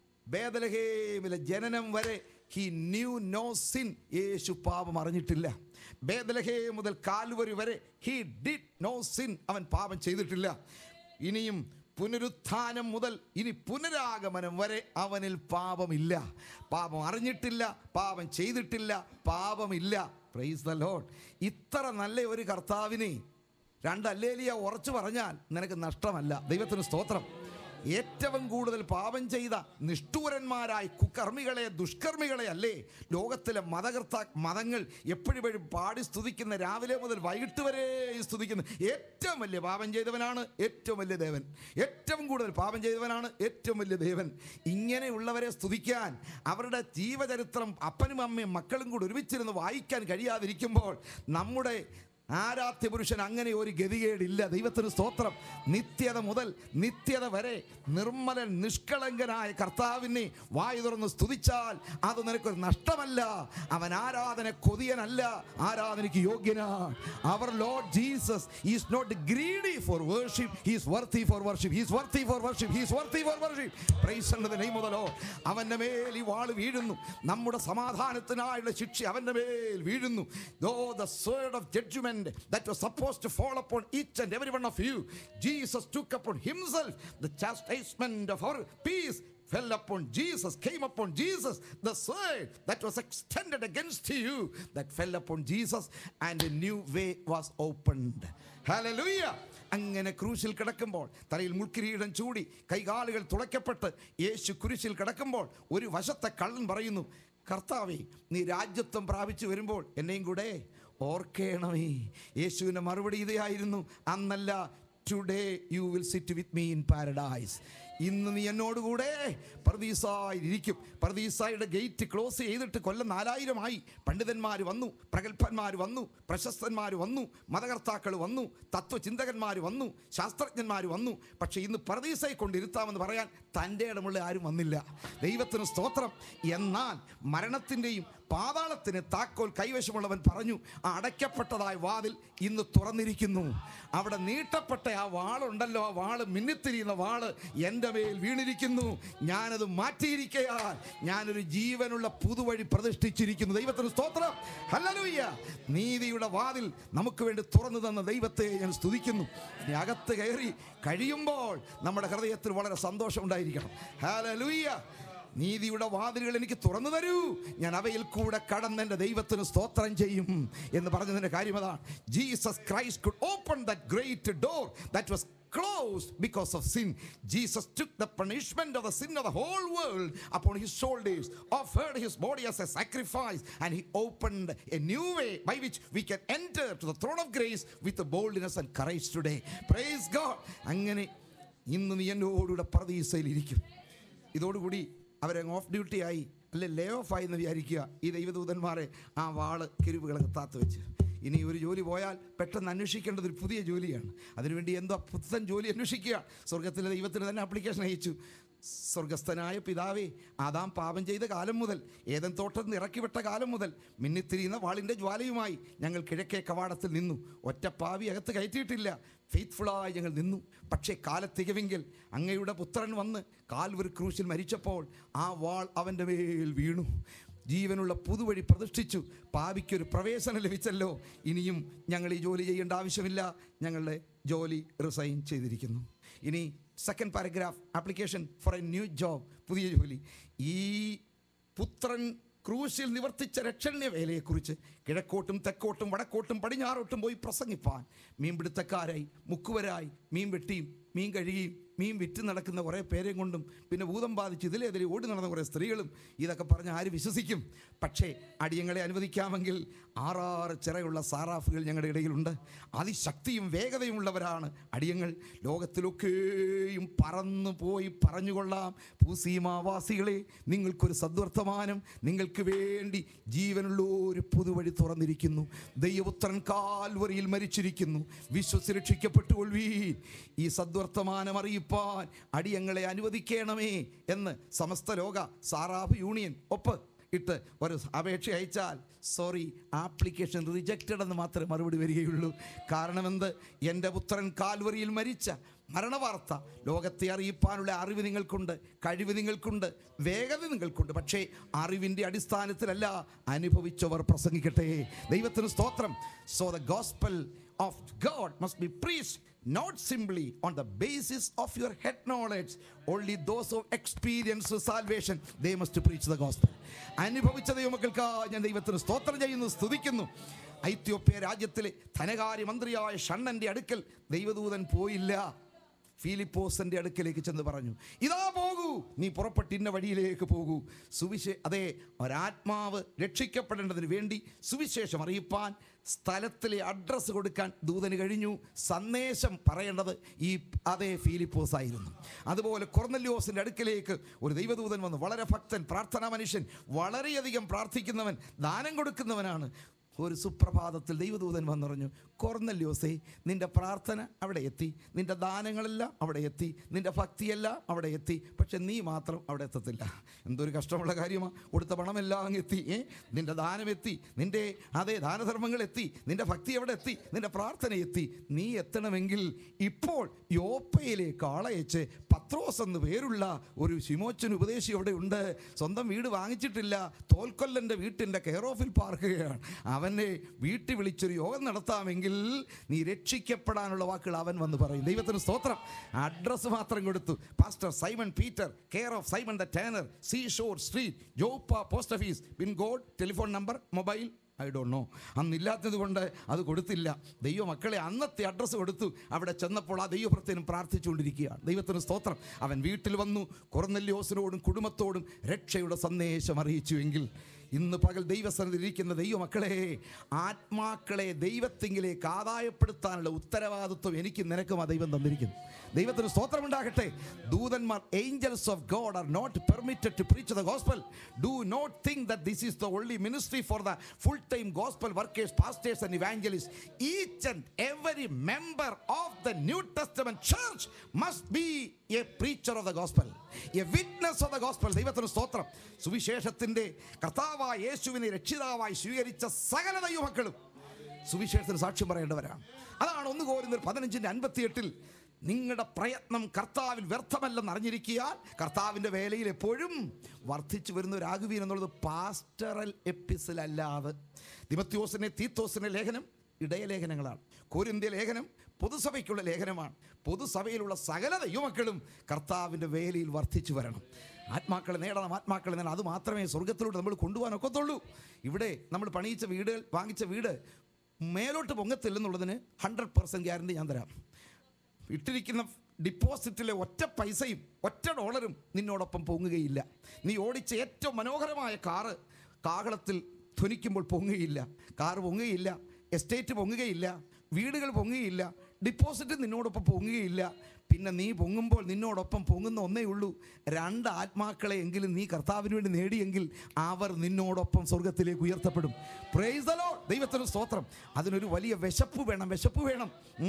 ബേത്ലഹേമിലെ ജനനം വരെ he knew no sin. യേശു പാപം അറിഞ്ഞിട്ടില്ല. ബേത്ലഹേം മുതൽ കാൽവരി വരെ he did no sin. അവൻ പാപം ചെയ്തിട്ടില്ല. ഇനിയും പുനരുത്ഥാനം മുതൽ ഇനി പുനരാഗമനം വരെ അവനിൽ പാപമില്ല. പാപം അറിഞ്ഞിട്ടില്ല, പാപം ചെയ്തിട്ടില്ല, പാപമില്ല. Praise the Lord. ഇത്ര നല്ല ഒരു കർത്താവിനെ രണ്ട് ഹല്ലേലൂയ ഉറച്ചു പറഞ്ഞാൽ നിനക്ക് നഷ്ടമല്ല. ദൈവത്തിന് സ്തോത്രം. ഏറ്റവും കൂടുതൽ പാപം ചെയ്ത നിഷ്ഠൂരന്മാരായ കുകർമ്മികളെ, ദുഷ്കർമ്മികളെ അല്ലേ ലോകത്തിലെ മതകർത്ത മതങ്ങൾ എപ്പോഴും പാടി സ്തുതിക്കുന്ന, രാവിലെ മുതൽ വൈകിട്ട് വരെ സ്തുതിക്കുന്ന ഏറ്റവും വലിയ പാപം ചെയ്തവനാണ് ഏറ്റവും വലിയ ദേവൻ. ഏറ്റവും കൂടുതൽ പാപം ചെയ്തവനാണ് ഏറ്റവും വലിയ ദേവൻ. ഇങ്ങനെയുള്ളവരെ സ്തുതിക്കാൻ, അവരുടെ ജീവചരിത്രം അപ്പനും അമ്മയും മക്കളും കൂടി ഒരുമിച്ചിരുന്ന് വായിക്കാൻ കഴിയാതിരിക്കുമ്പോൾ നമ്മുടെ ആരാധ്യ പുരുഷൻ അങ്ങനെ ഒരു ഗതികേടില്ല. ദൈവത്തിന് സ്തോത്രം. നിത്യത മുതൽ നിത്യത വരെ നിർമ്മലൻ നിഷ്കളങ്കനായ കർത്താവിനെ വായു തുറന്ന് സ്തുതിച്ചാൽ അത് നിനക്കൊരു നഷ്ടമല്ല. അവൻ ആരാധന കൊതിയനല്ല, ആരാധനയ്ക്ക് യോഗ്യനാണ്. അവർ Lord Jesus is not greedy for worship, he is worthy for worship, he is worthy for worship, he is worthy for worship. Praise the name of the Lord. അവന്റെ മേൽ ഈ വാൾ വീഴുന്നു. നമ്മുടെ സമാധാനത്തിനായുള്ള ശിക്ഷ അവന്റെ മേൽ വീഴുന്നു. Though the sword of judgment that was supposed to fall upon each and every one of you, Jesus took upon himself the chastisement of our peace fell upon Jesus, came upon Jesus. The sword that was extended against you, that fell upon Jesus, and a new way was opened. Hallelujah. അങ്ങനെ ക്രൂശിൽ കിടക്കുമ്പോൾ, തലയിൽ മുൾക്കിരീടം ചൂടി കൈകാലുകൾ തുളയ്ക്കപ്പെട്ട് യേശു കുരിശിൽ കിടക്കുമ്പോൾ ഒരു വശത്തെ കള്ളൻ പറയുന്നു, കർത്താവേ, നീ രാജ്യത്വം പ്രാപിച്ചു വരുമ്പോൾ എന്നെയും കൂടെ ഓർക്കേണമേ. യേശുവിൻ്റെ മറുപടി ഇതായിരുന്നു, അന്നല്ല, today you will sit with me in paradise. ഇന്ന് നീ എന്നോടുകൂടെ പർദീസായിരിക്കും. പർദീസായുടെ ഗേറ്റ് ക്ലോസ് ചെയ്തിട്ട് കൊല്ലം നാലായിരമായി. പണ്ഡിതന്മാർ വന്നു, പ്രഗത്ഭന്മാർ വന്നു, പ്രശസ്തന്മാർ വന്നു, മതകർത്താക്കൾ വന്നു, തത്വചിന്തകന്മാർ വന്നു, ശാസ്ത്രജ്ഞന്മാർ വന്നു. പക്ഷേ ഇന്ന് പർദീസയെ കൊണ്ടിരുത്താമെന്ന് പറയാൻ തൻ്റെ ഇടമുള്ള ആരും വന്നില്ല. ദൈവത്തിന് സ്തോത്രം. എന്നാൽ മരണത്തിൻ്റെയും പാതാളത്തിന് താക്കോൽ കൈവശമുള്ളവൻ പറഞ്ഞു, ആ അടയ്ക്കപ്പെട്ടതായ വാതിൽ ഇന്ന് തുറന്നിരിക്കുന്നു. അവിടെ നീട്ടപ്പെട്ട ആ വാളുണ്ടല്ലോ, ആ വാള്, മിന്നിത്തിരിയുന്ന വാള് എൻ്റെ മേൽ വീണിരിക്കുന്നു. ഞാനത് മാറ്റിയിരിക്കയാൽ ഞാനൊരു ജീവനുള്ള പുതുവഴി പ്രതിഷ്ഠിച്ചിരിക്കുന്നു. ദൈവത്തിന് സ്തോത്രം. ഹല്ലേലൂയ. നീതിയുടെ വാതിൽ നമുക്ക് വേണ്ടി തുറന്നു തന്ന ദൈവത്തെ ഞാൻ സ്തുതിക്കുന്നു. ഇനി അകത്ത് കയറി കഴിയുമ്പോൾ നമ്മുടെ ഹൃദയത്തിൽ വളരെ സന്തോഷം ഉണ്ടായിരിക്കണം. ഹല്ലേലൂയ. നീതിയുടെ വാതിലുകൾ എനിക്ക് തുറന്നു തരൂ, ഞാൻ അവയിൽ കൂടെ കടന്ന് എൻ്റെ ദൈവത്തിന് സ്തോത്രം ചെയ്യും എന്ന് പറഞ്ഞതിൻ്റെ കാര്യം അതാണ്. Jesus Christ could open that great door that was closed because of sin. Jesus took the punishment of the sin of the whole world upon his shoulders, offered his body as a sacrifice, and he opened a new way by which we can enter to the throne of grace with the boldness and courage today. Praise God. അങ്ങനെ ഇന്ന് നീ എന്നോടുകൂടെ പർദീസയിൽ ഇരിക്കും. ഇതോടുകൂടി അവരെ of duty ആയി, അല്ലെ ലേ of ആയി എന്ന് വിചാരിക്കുക. ഈ ദൈവദൂതന്മാരെ ആ വാള് കിരുവുകളൊക്കെ താത്ത് വെച്ച് ഇനി ഒരു ജോലി പോയാൽ പെട്ടെന്ന് അന്വേഷിക്കേണ്ടത് ഒരു പുതിയ ജോലിയാണ്. അതിനുവേണ്ടി എന്തോ പുത്തൻ ജോലി അന്വേഷിക്കുക. സ്വർഗത്തിലെ ദൈവത്തിന് തന്നെ ആപ്ലിക്കേഷൻ അയച്ചു. സ്വർഗസ്ഥനായ പിതാവേ, ആദാം പാപം ചെയ്ത കാലം മുതൽ, ഏദൻ തോട്ടത്തിൽ നിന്ന് ഇറക്കിവിട്ട കാലം മുതൽ മിന്നിത്തിരിയുന്ന വാളിൻ്റെ ജ്വാലയുമായി ഞങ്ങൾ കിഴക്കേ കവാടത്തിൽ നിന്നു. ഒറ്റ പാവി അകത്ത് കയറ്റിയിട്ടില്ല. ഫെയ്ത്ത്ഫുള്ളായി ഞങ്ങൾ നിന്നു. പക്ഷേ കാലത്തികവെങ്കിൽ അങ്ങയുടെ പുത്രൻ വന്ന് കാൽവരി ക്രൂശിൽ മരിച്ചപ്പോൾ ആ വാൾ അവൻ്റെ മേൽ വീണു. ജീവനുള്ള പുതുവഴി പ്രതിഷ്ഠിച്ചു. പാപിക്കൊരു പ്രവേശനം ലഭിച്ചല്ലോ. ഇനിയും ഞങ്ങൾ ഈ ജോലി ചെയ്യേണ്ട ആവശ്യമില്ല. ഞങ്ങളുടെ ജോലി റിസൈൻ ചെയ്തിരിക്കുന്നു. ഇനി second paragraph, application for a new job, പുതിയ ജോലി. ഈ പുത്രൻ ക്രൂശിൽ നിവർത്തിച്ച രക്ഷണ്യ വേലയെക്കുറിച്ച് കിഴക്കോട്ടും തെക്കോട്ടും വടക്കോട്ടും പടിഞ്ഞാറോട്ടും പോയി പ്രസംഗിപ്പാൻ മീൻപിടുത്തക്കാരായി, മുക്കുവരായി, മീൻ വെട്ടിയും മീൻ കഴുകിയും മീൻ വിറ്റ് നടക്കുന്ന കുറേ പേരെയും കൊണ്ടും പിന്നെ ഭൂതം ബാധിച്ച് ഇതിലെതിരെ ഓടി നടന്ന കുറേ സ്ത്രീകളും ഇതൊക്കെ പറഞ്ഞ് ആര് വിശ്വസിക്കും? പക്ഷേ അടിയങ്ങളെ അനുവദിക്കാമെങ്കിൽ ആറാറ് ചിറയുള്ള സാറാഫുകൾ ഞങ്ങളുടെ ഇടയിലുണ്ട്. അതിശക്തിയും വേഗതയും ഉള്ളവരാണ് അടിയങ്ങൾ. ലോകത്തിലൊക്കെയും പറന്നു പോയി പറഞ്ഞുകൊള്ളാം, ഭൂസീമാവാസികളെ, നിങ്ങൾക്കൊരു സദ്വർത്തമാനം, നിങ്ങൾക്ക് വേണ്ടി ജീവനുള്ള ഒരു പുതുവഴി തുറന്നിരിക്കുന്നു. ദൈവപുത്രൻ കാൽവരിയിൽ മരിച്ചിരിക്കുന്നു, വിശ്വസിച്ച് രക്ഷിക്കപ്പെട്ടുകൊള്ളുവീൻ. ഈ സദ്വർത്തമാനം അറിയിപ്പാൻ അടിയങ്ങളെ അനുവദിക്കണമേ എന്ന് സമസ്ത ലോക സാറാഫ് യൂണിയൻ ഒപ്പ് ഇട്ട് ഒരു അപേക്ഷ അയച്ചാൽ സോറി, ആപ്ലിക്കേഷൻ റിജക്റ്റഡ് എന്ന് മാത്രമേ മറുപടി വരികയുള്ളൂ. കാരണം എന്ത്? എൻ്റെ പുത്രൻ കാൽവരിയിൽ മരിച്ച മരണവാർത്ത ലോകത്തെ അറിയിപ്പാനുള്ള അറിവ് നിങ്ങൾക്കുണ്ട്, കഴിവ് നിങ്ങൾക്കുണ്ട്, വേഗത നിങ്ങൾക്കുണ്ട്. പക്ഷേ അറിവിൻ്റെ അടിസ്ഥാനത്തിലല്ല, അനുഭവിച്ചവർ പ്രസംഗിക്കട്ടെ. ദൈവത്തിന് സ്തോത്രം. So the gospel of God must be preached not simply on the basis of your head knowledge. Only those who experience salvation, they must preach the gospel. അനുഭവിച്ച ദൈവമക്കൾക്ക് ഞാൻ ദൈവത്തിന് സ്തോത്രം ചെയ്യുന്നു, സ്തുതിക്കുന്നു. ഐത്യോപ്യ രാജ്യത്തിലെ ധനകാര്യമന്ത്രിയായ ഷണ്ണൻ്റെ അടുക്കൽ ദൈവദൂതൻ പോയില്ല. ഫിലിപ്പോസിന്റെ അടുക്കലേക്ക് ചെന്ന് പറഞ്ഞു, ഇതാ പോകൂ, നീ പുറപ്പെട്ട് ഇന്ന വഴിയിലേക്ക് പോകൂ. സുവിശേ അതെ ഒരാത്മാവ് രക്ഷിക്കപ്പെടേണ്ടതിന് വേണ്ടി സുവിശേഷം അറിയിപ്പാൻ സ്ഥലത്തിലെ അഡ്രസ്സ് കൊടുക്കാൻ ദൂതന് കഴിഞ്ഞു. സന്ദേശം പറയേണ്ടത് ഈ അതേ ഫിലിപ്പോസ് ആയിരുന്നു. അതുപോലെ കൊർന്നല്യോസിൻ്റെ അടുക്കലേക്ക് ഒരു ദൈവദൂതൻ വന്നു. വളരെ ഭക്തൻ, പ്രാർത്ഥനാ മനുഷ്യൻ, വളരെയധികം പ്രാർത്ഥിക്കുന്നവൻ, ദാനം കൊടുക്കുന്നവനാണ്. ഒരു സുപ്രഭാതത്തിൽ ദൈവദൂതൻ വന്നറിഞ്ഞു, കൊർന്നല്യോസേ, നിന്റെ പ്രാർത്ഥന അവിടെ എത്തി, നിന്റെ ദാനങ്ങളെല്ലാം അവിടെ എത്തി, നിന്റെ ഭക്തിയെല്ലാം അവിടെ എത്തി, പക്ഷെ നീ മാത്രം അവിടെ എത്തത്തില്ല. എന്തൊരു കഷ്ടമുള്ള കാര്യമാണ്. കൊടുത്ത പണമെല്ലാം അങ്ങ് എത്തി, ഏ നിന്റെ ദാനം എത്തി, നിന്റെ അതേ ദാനധർമ്മങ്ങൾ എത്തി, നിന്റെ ഭക്തി അവിടെ എത്തി, നിന്റെ പ്രാർത്ഥന എത്തി. നീ എത്തണമെങ്കിൽ ഇപ്പോൾ യോപ്പയിലേക്ക് ആളയച്ച് പത്രോസ് എന്ന് പേരുള്ള ഒരു ശിമോച്ചൻ ഉപദേശി അവിടെ ഉണ്ട്. സ്വന്തം വീട് വാങ്ങിച്ചിട്ടില്ല, തോൽക്കൊല്ലൻ്റെ വീട്ടിൻ്റെ കെയർ ഓഫിൽ പാർക്കുകയാണ്. അവനെ വീട്ടിൽ വിളിച്ചൊരു യോഗം നടത്താമെങ്കിൽ നീ രക്ഷിക്കപ്പെടാനുള്ള വാക്കുകൾ അവൻ വന്ന് പറയും. ദൈവത്തിന് സ്തോത്രം. അഡ്രസ്സ് മാത്രം കൊടുത്തു. Pastor Simon Peter, care of Simon the tanner, seashore street, Joppa post office, pin code, telephone number, mobile, I don't know. അന്നില്ലാത്തത് കൊണ്ട് അത് കൊടുത്തില്ല. ദൈവമക്കളെ അന്നത്തെ അഡ്രസ്സ് കൊടുത്തു. അവിടെ ചെന്നപ്പോൾ ആ ദൈവപ്രത്യേകം പ്രാർത്ഥിച്ചുകൊണ്ടിരിക്കുകയാണ്. ദൈവത്തിന് സ്തോത്രം. അവൻ വീട്ടിൽ വന്നു കൊർന്നല്യോസിനോടും കുടുംബത്തോടും രക്ഷയുടെ സന്ദേശം അറിയിച്ചുവെങ്കിൽ ഇന്ന് പകൽ ദൈവസന്നിധിയിൽ ഇരിക്കുന്ന ദൈവമക്കളെ, ആത്മാക്കളെ ദൈവത്തിങ്കിലേക്ക് ആദായപ്പെടുത്താനുള്ള ഉത്തരവാദിത്വം എനിക്ക് നിനക്കും ആ ദൈവം തന്നിരിക്കുന്നു. ദൈവത്തിന് സ്തോത്രമുണ്ടാകട്ടെ. ദൂതന്മാർ, angels of God are not permitted to preach the gospel. Do not think that this is the only ministry for the full time gospel workers, pastors and evangelist. Each and every member of the New Testament church must be a preacher of the gospel, a witness of the gospel. ദൈവത്തിന് സ്തോത്രം. സുവിശേഷത്തിന്റെ കർത്താവായ യേശുവിനെ രക്ഷിതാവായി സ്വീകരിച്ച സകല ദൈവമക്കളും സുവിശേഷത്തിന് സാക്ഷ്യം പറയേണ്ടവരാണ്. അതാണ് ഒന്ന് കോരിന്ത്യർ പതിനഞ്ചിന്റെ അൻപത്തി എട്ടിൽ നിങ്ങളുടെ പ്രയത്നം കർത്താവിൽ വ്യർത്ഥമല്ലെന്ന് അറിഞ്ഞിരിക്കാൻ കർത്താവിൻ്റെ വേലയിൽ എപ്പോഴും വർദ്ധിച്ചു വരുന്നവരാകുവീൻ എന്നുള്ളത് പാസ്റ്ററൽ എപ്പിസിൽ അല്ലാതെ. തിമോത്തിയോസിനെ തീത്തോസിന്റെ ലേഖനം ഇടയലേഖനങ്ങളാണ്. കൊരിന്ത്യ ലേഖനം പൊതുസഭയ്ക്കുള്ള ലേഖനമാണ്. പൊതുസഭയിലുള്ള സകല ദൈവമക്കളും കർത്താവിൻ്റെ വേലയിൽ വർദ്ധിച്ചു വരണം. ആത്മാക്കളെ നേടണം, ആത്മാക്കളെ നേടണം. അത് മാത്രമേ സ്വർഗത്തിലൂടെ നമ്മൾ കൊണ്ടുപോകാൻ ഒക്കത്തുള്ളൂ. ഇവിടെ നമ്മൾ പണിയിച്ച വീടുകൾ, വാങ്ങിച്ച വീട് മേലോട്ട് പൊങ്ങത്തില്ലെന്നുള്ളതിന് ഹൺഡ്രഡ് പെർസെൻറ്റ് ഗ്യാരണ്ടി ഞാൻ തരാം. ഇട്ടിരിക്കുന്ന ഡിപ്പോസിറ്റിലെ ഒറ്റ പൈസയും ഒറ്റ ഡോളറും നിന്നോടൊപ്പം പൊങ്ങുകയില്ല. നീ ഓടിച്ച ഏറ്റവും മനോഹരമായ കാറ് കാഹളത്തിൽ ധ്വനിക്കുമ്പോൾ പൊങ്ങുകയില്ല. കാറ് പൊങ്ങുകയില്ല, എസ്റ്റേറ്റ് പൊങ്ങുകയില്ല, വീടുകൾ പൊങ്ങുകയില്ല, ഡിപ്പോസിറ്റ് നിന്നോടൊപ്പം പൊങ്ങുകയില്ല. പിന്നെ നീ പൊങ്ങുമ്പോൾ നിന്നോടൊപ്പം പൊങ്ങുന്ന ഒന്നേ ഉള്ളൂ, രണ്ട് ആത്മാക്കളെ എങ്കിലും നീ കർത്താവിന് വേണ്ടി നേടിയെങ്കിൽ അവർ നിന്നോടൊപ്പം സ്വർഗത്തിലേക്ക് ഉയർത്തപ്പെടും. Price the Lord. ദൈവത്തിന് സ്തോത്രം. അതിനൊരു വലിയ വിശപ്പ് വേണം, വിശപ്പ് വേണം.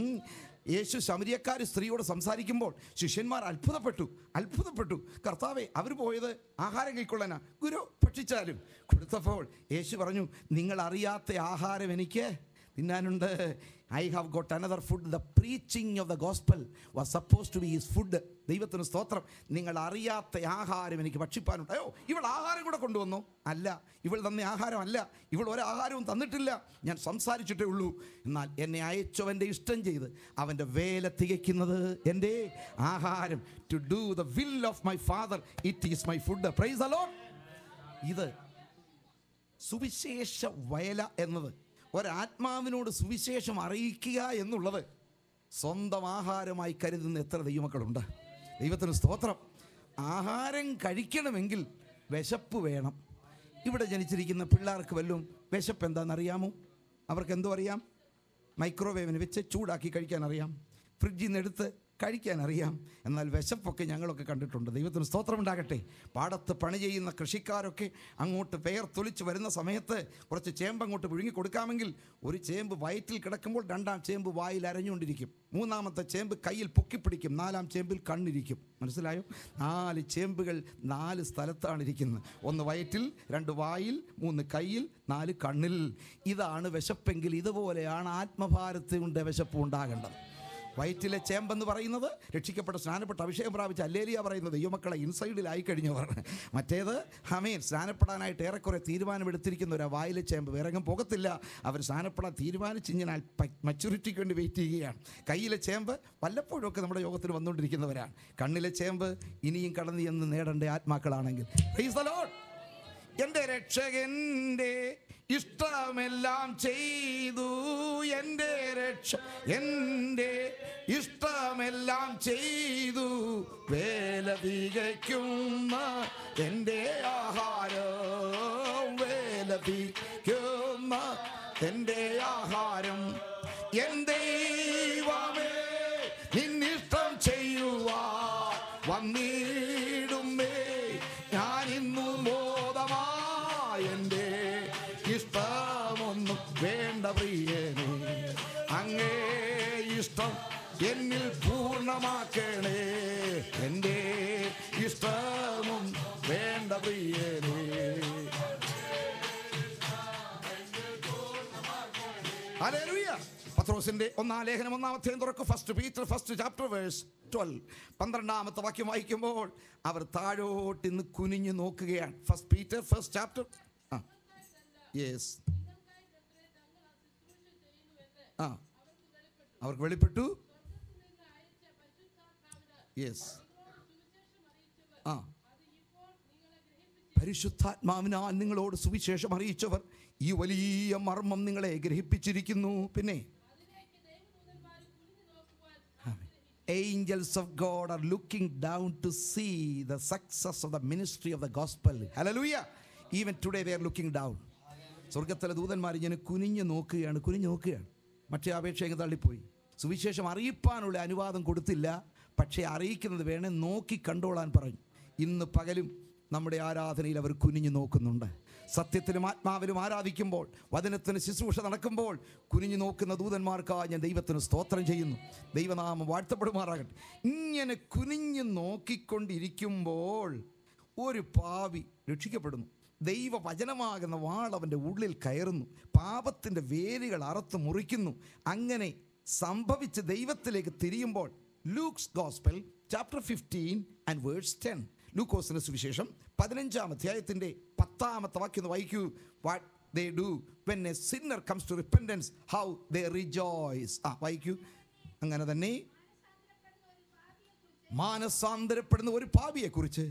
യേശു ശമരിയക്കാരി സ്ത്രീയോട് സംസാരിക്കുമ്പോൾ ശിഷ്യന്മാർ അത്ഭുതപ്പെട്ടു അത്ഭുതപ്പെട്ടു കർത്താവേ, അവർ പോയത് ആഹാരം കൈക്കൊള്ളാനാ, ഗുരു ഭക്ഷിച്ചാലും. കൊടുത്തപ്പോൾ യേശു പറഞ്ഞു, നിങ്ങൾ അറിയാത്ത ആഹാരം എനിക്ക് തിന്നാനുണ്ട്. I have got another food. The preaching of the gospel was supposed to be his food. ദൈവത്തിന് സ്തോത്രം. നിങ്ങൾ അറിയാത്ത ആഹാരം എനിക്ക് ഭക്ഷിപ്പാനുണ്ട്. അയ്യോ, ഇവൾ ആഹാരം കൂടെ കൊണ്ടുവന്നു? അല്ല, ഇവൾ തന്ന ആഹാരം അല്ല, ഇവൾ ഒരാഹാരവും തന്നിട്ടില്ല, ഞാൻ സംസാരിച്ചിട്ടേ ഉള്ളൂ. എന്നാൽ എന്നെ അയച്ചവൻ്റെ ഇഷ്ടം ചെയ്ത് അവൻ്റെ വേല തികയ്ക്കുന്നത് എൻ്റെ ആഹാരം. To do the will of my father, it is my food. Praise the Lord. ഇത് സുവിശേഷ വേല എന്നത്, ഒരാത്മാവിനോട് സുവിശേഷം അറിയിക്കുക എന്നുള്ളത് സ്വന്തം ആഹാരമായി കരുതുന്ന എത്ര ദൈവമക്കളുണ്ട്. ദൈവത്തിന് സ്തോത്രം. ആഹാരം കഴിക്കണമെങ്കിൽ വിശപ്പ് വേണം. ഇവിടെ ജനിച്ചിരിക്കുന്ന പിള്ളേർക്ക് വല്ലതും വിശപ്പ് എന്താണെന്നറിയാമോ? അവർക്ക് എന്തോ അറിയാം? മൈക്രോവേവിന് വെച്ച് ചൂടാക്കി കഴിക്കാൻ അറിയാം, ഫ്രിഡ്ജിൽ നിന്ന് എടുത്ത് കഴിക്കാൻ അറിയാം. എന്നാൽ വിശപ്പൊക്കെ ഞങ്ങളൊക്കെ കണ്ടിട്ടുണ്ട്. ദൈവത്തിന് സ്തോത്രം ഉണ്ടാകട്ടെ. പാടത്ത് പണി ചെയ്യുന്ന കൃഷിക്കാരൊക്കെ അങ്ങോട്ട് പെയർത്തൊലിച്ച് വരുന്ന സമയത്ത് കുറച്ച് ചേമ്പ് അങ്ങോട്ട് പുഴുങ്ങി കൊടുക്കാമെങ്കിൽ ഒരു ചേമ്പ് വയറ്റിൽ കിടക്കുമ്പോൾ രണ്ടാം ചേമ്പ് വായിൽ അരഞ്ഞുകൊണ്ടിരിക്കും, മൂന്നാമത്തെ ചേമ്പ് കയ്യിൽ പൊക്കിപ്പിടിക്കും, നാലാം ചേമ്പിൽ കണ്ണിരിക്കും. മനസ്സിലായോ? നാല് ചേമ്പുകൾ നാല് സ്ഥലത്താണ് ഇരിക്കുന്നത്. ഒന്ന് വയറ്റിൽ, രണ്ട് വായിൽ, മൂന്ന് കയ്യിൽ, നാല് കണ്ണിൽ. ഇതാണ് വിശപ്പെങ്കിൽ ഇതുപോലെയാണ് ആത്മഭാരത്തിൻ്റെ വിശപ്പ് ഉണ്ടാകേണ്ടത്. വയറ്റിലെ ചേമ്പെന്ന് പറയുന്നത് രക്ഷിക്കപ്പെട്ട സ്നാനപ്പെട്ട അഭിഷേകം പ്രാപിച്ച അല്ലേലിയ പറയുന്നത് ദൈവമക്കളെ ഇൻസൈഡിലായി കഴിഞ്ഞവർ. മറ്റേത് ഹമീൻ സ്നാനപ്പെടാനായിട്ട് ഏറെക്കുറെ തീരുമാനമെടുത്തിരിക്കുന്നവരാ. വായിലെ ചേമ്പ് വേറെങ്ങും പോകത്തില്ല. അവർ സ്നാനപ്പെടാൻ തീരുമാനിച്ച് ഇങ്ങനെ മച്യൂരിറ്റിക്ക് വേണ്ടി വെയിറ്റ് ചെയ്യുകയാണ്. കയ്യിലെ ചേമ്പ് വല്ലപ്പോഴും ഒക്കെ നമ്മുടെ യോഗത്തിൽ വന്നുകൊണ്ടിരിക്കുന്നവരാണ്. കണ്ണിലെ ചേമ്പ് ഇനിയും കടന്നു എന്ന് നേടേണ്ട ആത്മാക്കളാണെങ്കിൽ പ്രൈസ് ദി ലോർഡ്. എൻ്റെ രക്ഷകൻ്റെ ഇഷ്ടമെല്ലാം ചെയ്തു, എൻ്റെ രക്ഷ എൻ്റെ ഇഷ്ടമെല്ലാം ചെയ്തു, വേല തികയ്ക്കുന്ന എൻ്റെ ആഹാരം, വേല തികയ്ക്കുന്ന എൻ്റെ ആഹാരം. എൻ്റെ ദൈവമേ, നിന്നിഷ്ടം ചെയ്യുവാൻ വന്നിടുമേ ഞാൻ ഇന്നു മോദമായി, എൻ്റെ ഇഷ്ടമൊന്നും വേണ്ട പ്രിയനേ, അങ്ങേ ഇഷ്ടം എന്നിൽ പൂർണ്ണമാക്കണേ. എൻ്റെ ഇഷ്ടമൊന്നും വേണ്ട പ്രിയനേ. ഹല്ലേലൂയ. പത്രോസിന്റെ ഒന്നാം ലേഖനം ഒന്നാമത്തെ തുറക്കും. First Peter first chapter verse twelve. പന്ത്രണ്ടാമത്തെ വാക്യം വായിക്കുമ്പോൾ അവർ താഴോട്ട് ഇന്ന് കുനിഞ്ഞു നോക്കുകയാണ്. First Peter first chapter. ആ യെസ് ആ അവർക്ക് വെളിപ്പെട്ടു. യെസ് ആ പരിശുദ്ധാത്മാവിനാൽ നിങ്ങളോട് സുവിശേഷം അറിയിച്ചവർ ഈ വലിയ മർമ്മം നിങ്ങളെ ഗ്രഹിപ്പിച്ചിരിക്കുന്നു. പിന്നെ angels of God are looking down to see the success of the ministry of the gospel. Hallelujah. Even today they are looking down. സ്വർഗത്തിലെ ദൂതന്മാർ ഇങ്ങനെ കുനിഞ്ഞു നോക്കുകയാണ്, കുനിഞ്ഞു നോക്കുകയാണ്. മറ്റേ അപേക്ഷയൊക്കെ തള്ളിപ്പോയി. സുവിശേഷം അറിയിപ്പാനുള്ള അനുവാദം കൊടുത്തില്ല, പക്ഷേ അറിയിക്കുന്നത് വേണേ നോക്കി കണ്ടോളാൻ പറഞ്ഞു. ഇന്ന് പകലും നമ്മുടെ ആരാധനയിൽ അവർ കുനിഞ്ഞു നോക്കുന്നുണ്ട്. സത്യത്തിലും ആത്മാവിലും ആരാധിക്കുമ്പോൾ, വചനത്തിന് ശുശ്രൂഷ നടക്കുമ്പോൾ കുനിഞ്ഞു നോക്കുന്ന ദൂതന്മാർക്കായി ഞാൻ ദൈവത്തിന് സ്തോത്രം ചെയ്യുന്നു. ദൈവനാമം വാഴ്ത്തപ്പെടുമാറാകട്ടെ. ഇങ്ങനെ കുനിഞ്ഞു നോക്കിക്കൊണ്ടിരിക്കുമ്പോൾ ഒരു പാപി രക്ഷിക്കപ്പെടുന്നു. ദൈവവചനമാകുന്ന വാൾ അവൻ്റെ ഉള്ളിൽ കയറുന്നു, പാപത്തിൻ്റെ വേരുകൾ അറുത്ത് മുറിക്കുന്നു. അങ്ങനെ സംഭവിച്ച് ദൈവത്തിലേക്ക് തിരിയുമ്പോൾ Luke's gospel chapter fifteen and verse ten. ലൂക്കോസിന്റെ സുവിശേഷം പതിനഞ്ചാം അധ്യായത്തിന്റെ പത്താമത്തെ വാക്യം വായിക്കൂ. What they do when a sinner comes to repentance, how they rejoice. ആ വായിക്കൂ. അങ്ങനെ തന്നെ മാനസാന്തരപ്പെടുന്ന ഒരു പാപിയെ കുറിച്ച്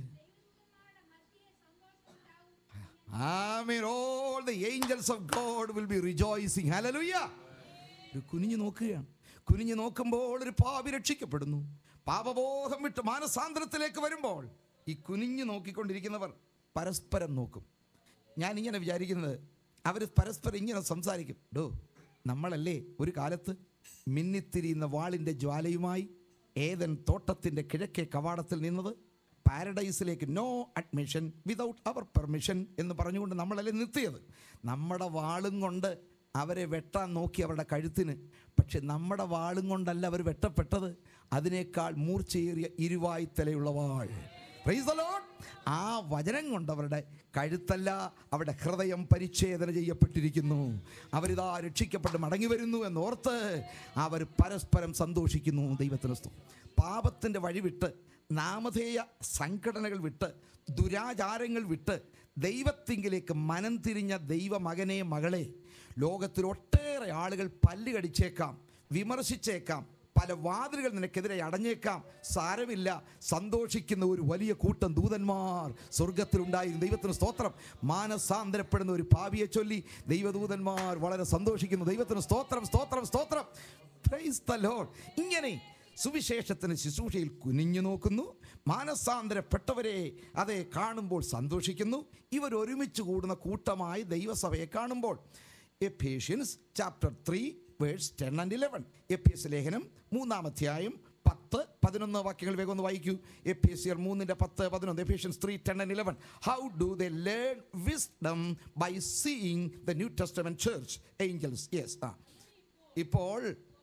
ആമേൻ, all the angels of God will be rejoicing. Hallelujah. കുനിഞ്ഞു നോക്കുകയാണ്. കുനിഞ്ഞു നോക്കുമ്പോൾ ഒരു പാപി രക്ഷിക്കപ്പെടുന്നു. പാപബോധം വിട്ട് മാനസാന്തരത്തിലേക്ക് വരുമ്പോൾ ഈ കുനിഞ്ഞു നോക്കിക്കൊണ്ടിരിക്കുന്നവർ പരസ്പരം നോക്കും. ഞാൻ ഇങ്ങനെ വിചാരിക്കുന്നത്, അവർ പരസ്പരം ഇങ്ങനെ സംസാരിക്കും. ഡോ, നമ്മളല്ലേ ഒരു കാലത്ത് മിന്നിത്തിരിയുന്ന വാളിൻ്റെ ജ്വാലയുമായി ഏദൻ തോട്ടത്തിൻ്റെ കിഴക്കേ കവാടത്തിൽ നിന്നത്? പാരഡൈസിലേക്ക് no admission without our permission എന്ന് പറഞ്ഞുകൊണ്ട് നമ്മളല്ലേ നിർത്തിയത്. നമ്മുടെ വാളും കൊണ്ട് അവരെ വെട്ടാൻ നോക്കി അവരുടെ കഴുത്തിന്. പക്ഷെ നമ്മുടെ വാളും കൊണ്ടല്ല അവർ വെട്ടപ്പെട്ടത്, അതിനേക്കാൾ മൂർച്ചയേറിയ ഇരുവായ്ത്തലയുള്ള വാൾ. Praise the Lord. ആ വചനം കൊണ്ടവരുടെ കഴുത്തല്ല, അവരുടെ ഹൃദയം പരിച്ഛേദന ചെയ്യപ്പെട്ടിരിക്കുന്നു. അവരിതാ രക്ഷിക്കപ്പെട്ട് മടങ്ങി വരുന്നു എന്നോർത്ത് അവർ പരസ്പരം സന്തോഷിക്കുന്നു. ദൈവത്തിന് സ്തോത്രം. പാപത്തിൻ്റെ വഴി വിട്ട്, നാമധേയ സംഘടനകൾ വിട്ട്, ദുരാചാരങ്ങൾ വിട്ട് ദൈവത്തിങ്കിലേക്ക് മനം തിരിഞ്ഞ ദൈവമകനെ മകളെ, ലോകത്തിൽ ഒട്ടേറെ ആളുകൾ പല്ല് കടിച്ചേക്കാം, വിമർശിച്ചേക്കാം, പല വാതിലുകൾ നിനക്കെതിരെ അടഞ്ഞേക്കാം. സാരമില്ല, സന്തോഷിക്കുന്ന ഒരു വലിയ കൂട്ടം ദൂതന്മാർ സ്വർഗത്തിലുണ്ടായിരുന്നു. ദൈവത്തിന് സ്തോത്രം. മാനസാന്തരപ്പെടുന്ന ഒരു പാപിയെ ചൊല്ലി ദൈവദൂതന്മാർ വളരെ സന്തോഷിക്കുന്നു. ദൈവത്തിന് സ്തോത്രം, സ്തോത്രം, സ്തോത്രം. Praise the Lord. ഇങ്ങനെ സുവിശേഷത്തിന് ശുശ്രൂഷയിൽ കുനിഞ്ഞു നോക്കുന്നു. മാനസാന്തരപ്പെട്ടവരെ അതേ കാണുമ്പോൾ സന്തോഷിക്കുന്നു. ഇവർ ഒരുമിച്ച് കൂടുന്ന കൂട്ടമായി ദൈവസഭയെ കാണുമ്പോൾ Ephesians chapter three verse ten and eleven. എഫേസ്യ ലേഖനം മൂന്നാം അധ്യായം പത്ത് പതിനൊന്ന് വാക്യങ്ങൾ വേഗം ഒന്ന് വായിക്കൂ. എഫേസ്യർ മൂന്നിന്റെ പത്ത് പതിനൊന്ന്. Ephesians three ten and eleven. How do they learn wisdom by seeing the New Testament church angels. Yes. ആ ഇപ്പോൾ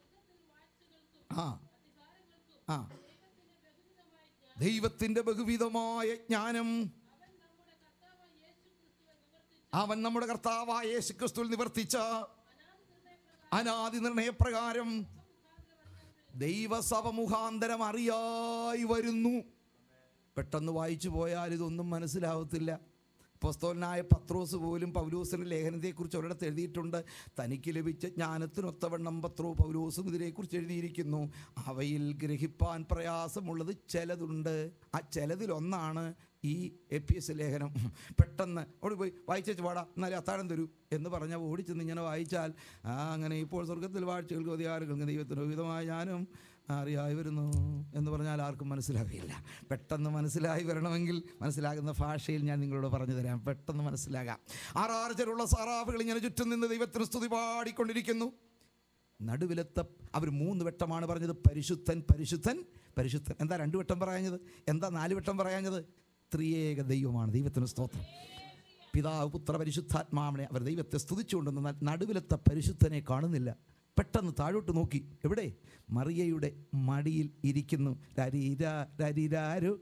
ആ ആ ദൈവത്തിന്റെ ബഹുവിധമായ ജ്ഞാനം അവൻ നമ്മുടെ കർത്താവായ യേശുക്രിസ്തുവിൽ നിവർത്തിച്ച അനാദി നിർണയപ്രകാരം ദൈവസഭ മുഖാന്തരം അറിയായി വരുന്നു. പെട്ടെന്ന് വായിച്ചു പോയാൽ ഇതൊന്നും മനസ്സിലാവത്തില്ല. അപ്പോസ്തലനായ പത്രോസ് പോലും പൗലോസിന്റെ ലേഖനത്തെക്കുറിച്ച് ഒരിടത്ത് എഴുതിയിട്ടുണ്ട്. തനിക്ക് ലഭിച്ച ജ്ഞാനത്തിനൊത്തവണ്ണം പത്രോ പൗലോസും ഇതിനെക്കുറിച്ച് എഴുതിയിരിക്കുന്നു. അവയിൽ ഗ്രഹിപ്പാൻ പ്രയാസമുള്ളത് ചിലതുണ്ട്. ആ ചിലതിലൊന്നാണ് ഈ എഫേസ്യ ലേഖനം. പെട്ടെന്ന് ഓടി പോയി വായിച്ചു പാടാം, എന്നാലും അത്താഴം തരൂ എന്ന് പറഞ്ഞാൽ ഓടിച്ചെന്ന് ഇങ്ങനെ വായിച്ചാൽ ആ അങ്ങനെ ഇപ്പോൾ സ്വർഗത്തിൽ വാഴ്ചകൾക്ക് അധികാരങ്ങൾക്ക് ദൈവത്തിന് വിധമായ ഞാനും അറിയായി വരുന്നു എന്ന് പറഞ്ഞാൽ ആർക്കും മനസ്സിലാകില്ല. പെട്ടെന്ന് മനസ്സിലായി വരണമെങ്കിൽ മനസ്സിലാകുന്ന ഭാഷയിൽ ഞാൻ നിങ്ങളോട് പറഞ്ഞു തരാം. പെട്ടെന്ന് മനസ്സിലാകാം. ആറാർച്ചരുള്ള സാറാഫുകൾ ഇങ്ങനെ ചുറ്റും നിന്ന് ദൈവത്തിന് സ്തുതി പാടിക്കൊണ്ടിരിക്കുന്നു. നടുവിലത്തെ അവർ മൂന്ന് വട്ടമാണ് പറഞ്ഞത്, പരിശുദ്ധൻ പരിശുദ്ധൻ പരിശുദ്ധൻ. എന്താ രണ്ടു വട്ടം പറയാഞ്ഞത്? എന്താ നാല് വട്ടം പറയാഞ്ഞത്? ത്രിയേക ദൈവമാണ്. ദൈവത്തിന് സ്തോത്രം. പിതാവ് പുത്ര പരിശുദ്ധാത്മാവിനെ അവർ ദൈവത്തെ സ്തുതിച്ചുകൊണ്ടെന്നാൽ നടുവിലത്തെ പരിശുദ്ധനെ കാണുന്നില്ല. പെട്ടെന്ന് താഴോട്ട് നോക്കി, എവിടെ? മറിയയുടെ മടിയിൽ ഇരിക്കുന്നു. രരീരാ രരീരാരോ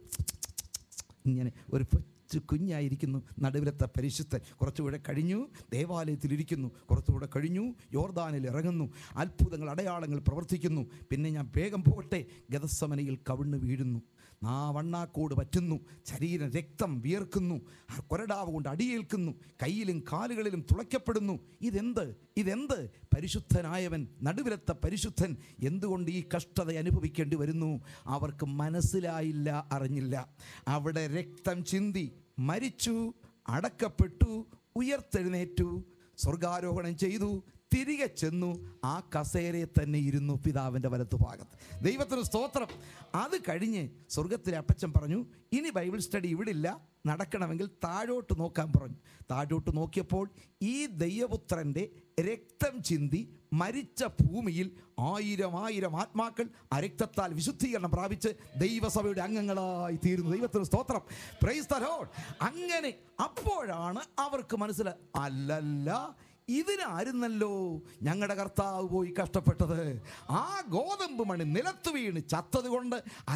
ഇങ്ങനെ ഒരു കൊച്ചു കുഞ്ഞായിരിക്കുന്നു നടുവിലത്തെ പരിശുദ്ധൻ. കുറച്ചുകൂടെ കഴിഞ്ഞു ദേവാലയത്തിലിരിക്കുന്നു, കുറച്ചുകൂടെ കഴിഞ്ഞു യോർദാനിൽ ഇറങ്ങുന്നു, അത്ഭുതങ്ങൾ അടയാളങ്ങൾ പ്രവർത്തിക്കുന്നു. പിന്നെ ഞാൻ വേഗം പോകട്ടെ, ഗെത്സമനയിൽ കവിണ്ണ് വീഴുന്നു, ആ വണ്ണാക്കോട് പറ്റുന്നു, ശരീരം രക്തം വിയർക്കുന്നു, കൊരടാവ് കൊണ്ട് അടിയേൽക്കുന്നു, കയ്യിലും കാലുകളിലും തുളയ്ക്കപ്പെടുന്നു. ഇതെന്ത് ഇതെന്ത് പരിശുദ്ധനായവൻ, നടുവിലത്തെ പരിശുദ്ധൻ എന്തുകൊണ്ട് ഈ കഷ്ടത അനുഭവിക്കേണ്ടി വരുന്നു? അവർക്ക് മനസ്സിലായില്ല, അറിഞ്ഞില്ല. അവിടെ രക്തം ചിന്തി, മരിച്ചു, അടക്കപ്പെട്ടു, ഉയർത്തെഴുന്നേറ്റു, സ്വർഗാരോഹണം ചെയ്തു, തിരികെ ചെന്നു, ആ കസേരയെ തന്നെ ഇരുന്നു പിതാവിൻ്റെ വലത്തുഭാഗത്ത്. ദൈവത്തിന് സ്തോത്രം. അത് കഴിഞ്ഞ് സ്വർഗത്തിലെ അപ്പച്ചൻ പറഞ്ഞു, ഇനി ബൈബിൾ സ്റ്റഡി ഇവിടില്ല, നടക്കണമെങ്കിൽ താഴോട്ട് നോക്കാൻ പറഞ്ഞു. താഴോട്ട് നോക്കിയപ്പോൾ ഈ ദൈവപുത്രൻ്റെ രക്തം ചിന്തി മരിച്ച ഭൂമിയിൽ ആയിരം ആയിരം ആത്മാക്കൾ ആ രക്തത്താൽ വിശുദ്ധീകരണം പ്രാപിച്ച് ദൈവസഭയുടെ അംഗങ്ങളായി തീരുന്നു. ദൈവത്തിന് സ്തോത്രം. Praise the Lord. അങ്ങനെ അപ്പോഴാണ് അവർക്ക് മനസ്സിലായി, അല്ലല്ല, ഇതിനായിരുന്നല്ലോ ഞങ്ങളുടെ കർത്താവ് പോയി കഷ്ടപ്പെട്ടത്. ആ ഗോതമ്പ് മണി നിലത്ത് വീണ് ചത്തത് കൊണ്ട്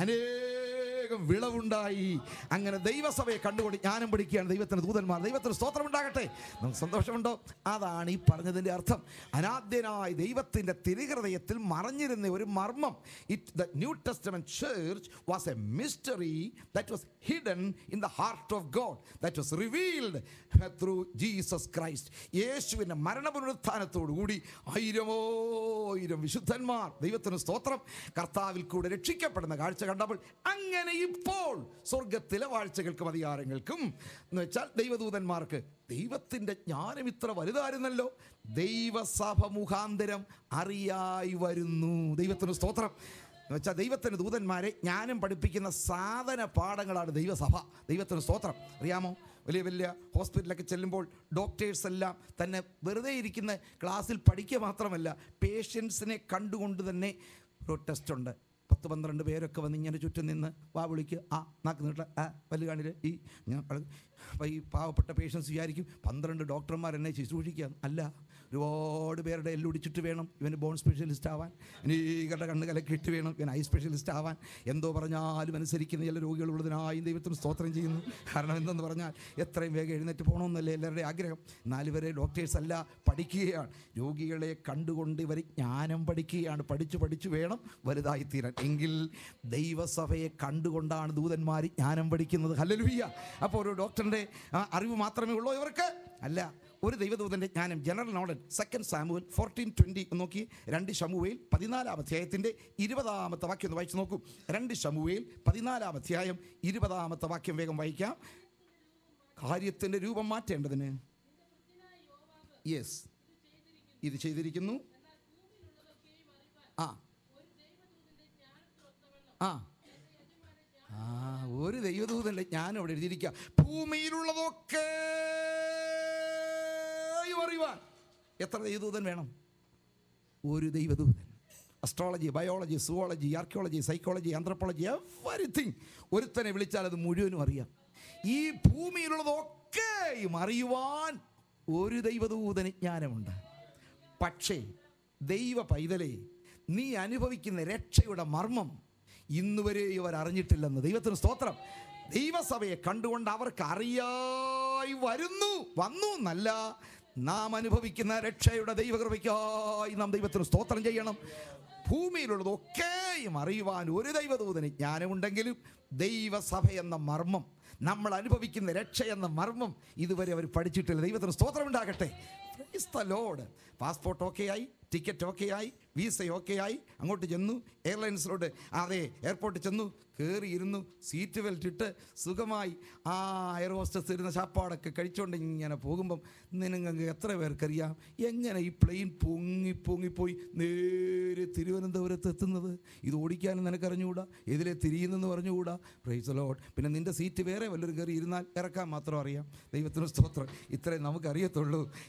അനേകം വിളവുണ്ടായി. അങ്ങനെ ദൈവസഭയെ കണ്ടുകൊണ്ട് ജ്ഞാനം പഠിക്കുകയാണ് ദൈവത്തിന് ദൂതന്മാർ. ദൈവത്തിന് സ്തോത്രം ഉണ്ടാകട്ടെ. നമുക്ക് സന്തോഷമുണ്ടോ? അതാണ് ഈ പറഞ്ഞതിൻ്റെ അർത്ഥം. അനാദ്യനായ ദൈവത്തിൻ്റെ തിരുഹൃദയത്തിൽ മറഞ്ഞിരുന്ന ഒരു മർമ്മം. It the New Testament church was a mystery that was hidden in the heart of God, that was revealed through Jesus Christ. യേശുവിൻ്റെ മരണപുനരുത്ഥാനത്തോടുകൂടി ആയിരമോയിരം വിശുദ്ധന്മാർ, ദൈവത്തിന് സ്തോത്രം, കർത്താവിൽ കൂടെ രക്ഷിക്കപ്പെടുന്ന കാഴ്ച കണ്ടപ്പോൾ അങ്ങനെ ഇപ്പോൾ സ്വർഗത്തിലെ വാഴ്ചകൾക്കും അധികാരങ്ങൾക്കും എന്ന് വെച്ചാൽ ദൈവദൂതന്മാർക്ക് ദൈവത്തിൻ്റെ ജ്ഞാനം ഇത്ര വലുതായിരുന്നല്ലോ, ദൈവസഭ മുഖാന്തരം അറിയായി വരുന്നു. ദൈവത്തിന് സ്തോത്രം. എന്ന് വെച്ചാൽ ദൈവത്തിൻ്റെ ദൂതന്മാരെ ജ്ഞാനം പഠിപ്പിക്കുന്ന സാധന പാഠങ്ങളാണ് ദൈവസഭ. ദൈവത്തിന് സ്തോത്രം. അറിയാമോ, വലിയ വലിയ ഹോസ്പിറ്റലൊക്കെ ചെല്ലുമ്പോൾ ഡോക്ടേഴ്സ് എല്ലാം തന്നെ വെറുതെ ഇരിക്കുന്ന ക്ലാസ്സിൽ പഠിക്കുക മാത്രമല്ല, പേഷ്യൻസിനെ കണ്ടുകൊണ്ട് തന്നെ ഒരു ടെസ്റ്റുണ്ട്. പത്ത് പന്ത്രണ്ട് പേരൊക്കെ വന്ന് ഇങ്ങനെ ചുറ്റും നിന്ന് വാ വിളിക്കുക, ആ നാക്ക് നീട്ട, ആ വല്ലു കാണില്ല, ഈ ഞാൻ അപ്പോൾ ഈ പാവപ്പെട്ട പേഷ്യൻസ് വിചാരിക്കും പന്ത്രണ്ട് ഡോക്ടർമാർ എന്നെ ശുശ്രൂഷിക്കുക. അല്ല, ഒരുപാട് പേരുടെ എല്ലൊടിച്ചിട്ട് വേണം ഇവന് ബോൺ സ്പെഷ്യലിസ്റ്റ് ആവാൻ, ഇനി ഈകളുടെ കണ്ണ് കലക്കിയിട്ട് വേണം ഇവൻ ഐ സ്പെഷ്യലിസ്റ്റ് ആവാൻ. എന്തോ പറഞ്ഞാലും അനുസരിക്കുന്ന ചില രോഗികളുള്ളതിനായും ദൈവത്തിന് സ്തോത്രം ചെയ്യുന്നു. കാരണം എന്തെന്ന് പറഞ്ഞാൽ എത്രയും വേഗം എഴുന്നേറ്റ് പോകണമെന്നല്ലേ എല്ലാവരുടെയും ആഗ്രഹം. നാലുപേരെ ഡോക്ടേഴ്സ് അല്ല, പഠിക്കുകയാണ്. രോഗികളെ കണ്ടുകൊണ്ട് ഇവർ ജ്ഞാനം പഠിക്കുകയാണ്. പഠിച്ചു പഠിച്ചു വേണം വലുതായിത്തീരാൻ. എങ്കിൽ ദൈവസഭയെ കണ്ടുകൊണ്ടാണ് ദൂതന്മാർ ജ്ഞാനം പഠിക്കുന്നത്. ഹല്ലേലൂയ. അപ്പോൾ ഒരു ഡോക്ടറിൻ്റെ അറിവ് മാത്രമേ ഉള്ളൂ ഇവർക്ക്? അല്ല, ഒരു ദൈവദൂതൻ്റെ ജ്ഞാനം, general knowledge. Second Samuel fourteen twenty നോക്കി. രണ്ട് ശമൂവേൽ പതിനാലാം അധ്യായത്തിൻ്റെ ഇരുപതാമത്തെ വാക്യം ഒന്ന് വായിച്ചു നോക്കൂ. രണ്ട് ശമൂവേൽ പതിനാലാം അധ്യായം ഇരുപതാമത്തെ വാക്യം വേഗം വായിക്കാം. കാര്യത്തിൻ്റെ രൂപം മാറ്റേണ്ടതിന് യെസ് ഇത് ചെയ്തിരിക്കുന്നു. ആ ആ ആ ഒരു ദൈവദൂതൻ്റെ ജ്ഞാനം അവിടെ എഴുതിയിരിക്കുക. ഭൂമിയിലുള്ളതൊക്കെ അറിയുവാൻ എത്ര ദൈവദൂതൻ വേണം? ഒരു ദൈവദൂതൻ. Astrology, biology, zoology, archaeology, psychology, anthropology, everything ഒരുത്തനെ വിളിച്ചാൽ അത് മുഴുവനും അറിയാം. ഈ ഭൂമിയിലുള്ളതൊക്കെയും അറിയുവാൻ ഒരു ദൈവദൂതന് ജ്ഞാനമുണ്ട്. പക്ഷേ ദൈവ പൈതലേ, നീ അനുഭവിക്കുന്ന രക്ഷയുടെ മർമ്മം ഇന്നുവരെ ഇവർ അറിഞ്ഞിട്ടില്ലെന്ന്. ദൈവത്തിന് സ്തോത്രം. ദൈവസഭയെ കണ്ടുകൊണ്ട് അവർക്ക് അറിയായി വരുന്നു വന്നു എന്നല്ല, നാം അനുഭവിക്കുന്ന രക്ഷയുടെ ദൈവകൃപയ്ക്കായി നാം ദൈവത്തിന് സ്തോത്രം ചെയ്യണം. ഭൂമിയിലുള്ളതൊക്കെയും അറിയുവാൻ ഒരു ദൈവദൂതന് ജ്ഞാനമുണ്ടെങ്കിലും ദൈവസഭ എന്ന മർമ്മം, നമ്മൾ അനുഭവിക്കുന്ന രക്ഷ എന്ന മർമ്മം ഇതുവരെ അവർ പഠിച്ചിട്ടില്ല. ദൈവത്തിന് സ്തോത്രം ഉണ്ടാകട്ടെ. Praise the Lord. Passport okay ആയി, ടിക്കറ്റ് ഓക്കെ ആയി, വീസ ഓക്കെ ആയി, അങ്ങോട്ട് ചെന്നു, എയർലൈൻസിലോട്ട് അതെ എയർപോർട്ടിൽ ചെന്നു, കയറിയിരുന്നു, സീറ്റ് ബെൽറ്റ് ഇട്ട് സുഖമായി ആ എയർ ഹോസ്റ്റസ് ഇരുന്ന ശാപ്പാടൊക്കെ കഴിച്ചുകൊണ്ട് ഇങ്ങനെ പോകുമ്പം നിങ്ങൾക്ക് എത്ര പേർക്കറിയാം എങ്ങനെ ഈ പ്ലെയിൻ പൊങ്ങി പൊങ്ങിപ്പോയി നേരെ തിരുവനന്തപുരത്ത് എത്തുന്നത്? ഇത് ഓടിക്കാനും നിനക്കറിഞ്ഞുകൂടാ, ഇതിലെ തിരിയുന്നെന്ന് പറഞ്ഞുകൂടാ. Praise the Lord. പിന്നെ നിൻ്റെ സീറ്റ് വേറെ വല്ലവരും കയറി ഇരുന്നാൽ ഇറക്കാൻ മാത്രം അറിയാം. ദൈവത്തിന് സ്തോത്രം. ഇത്രയും നമുക്കറിയത്തുള്ളൂ. എന്നാൽ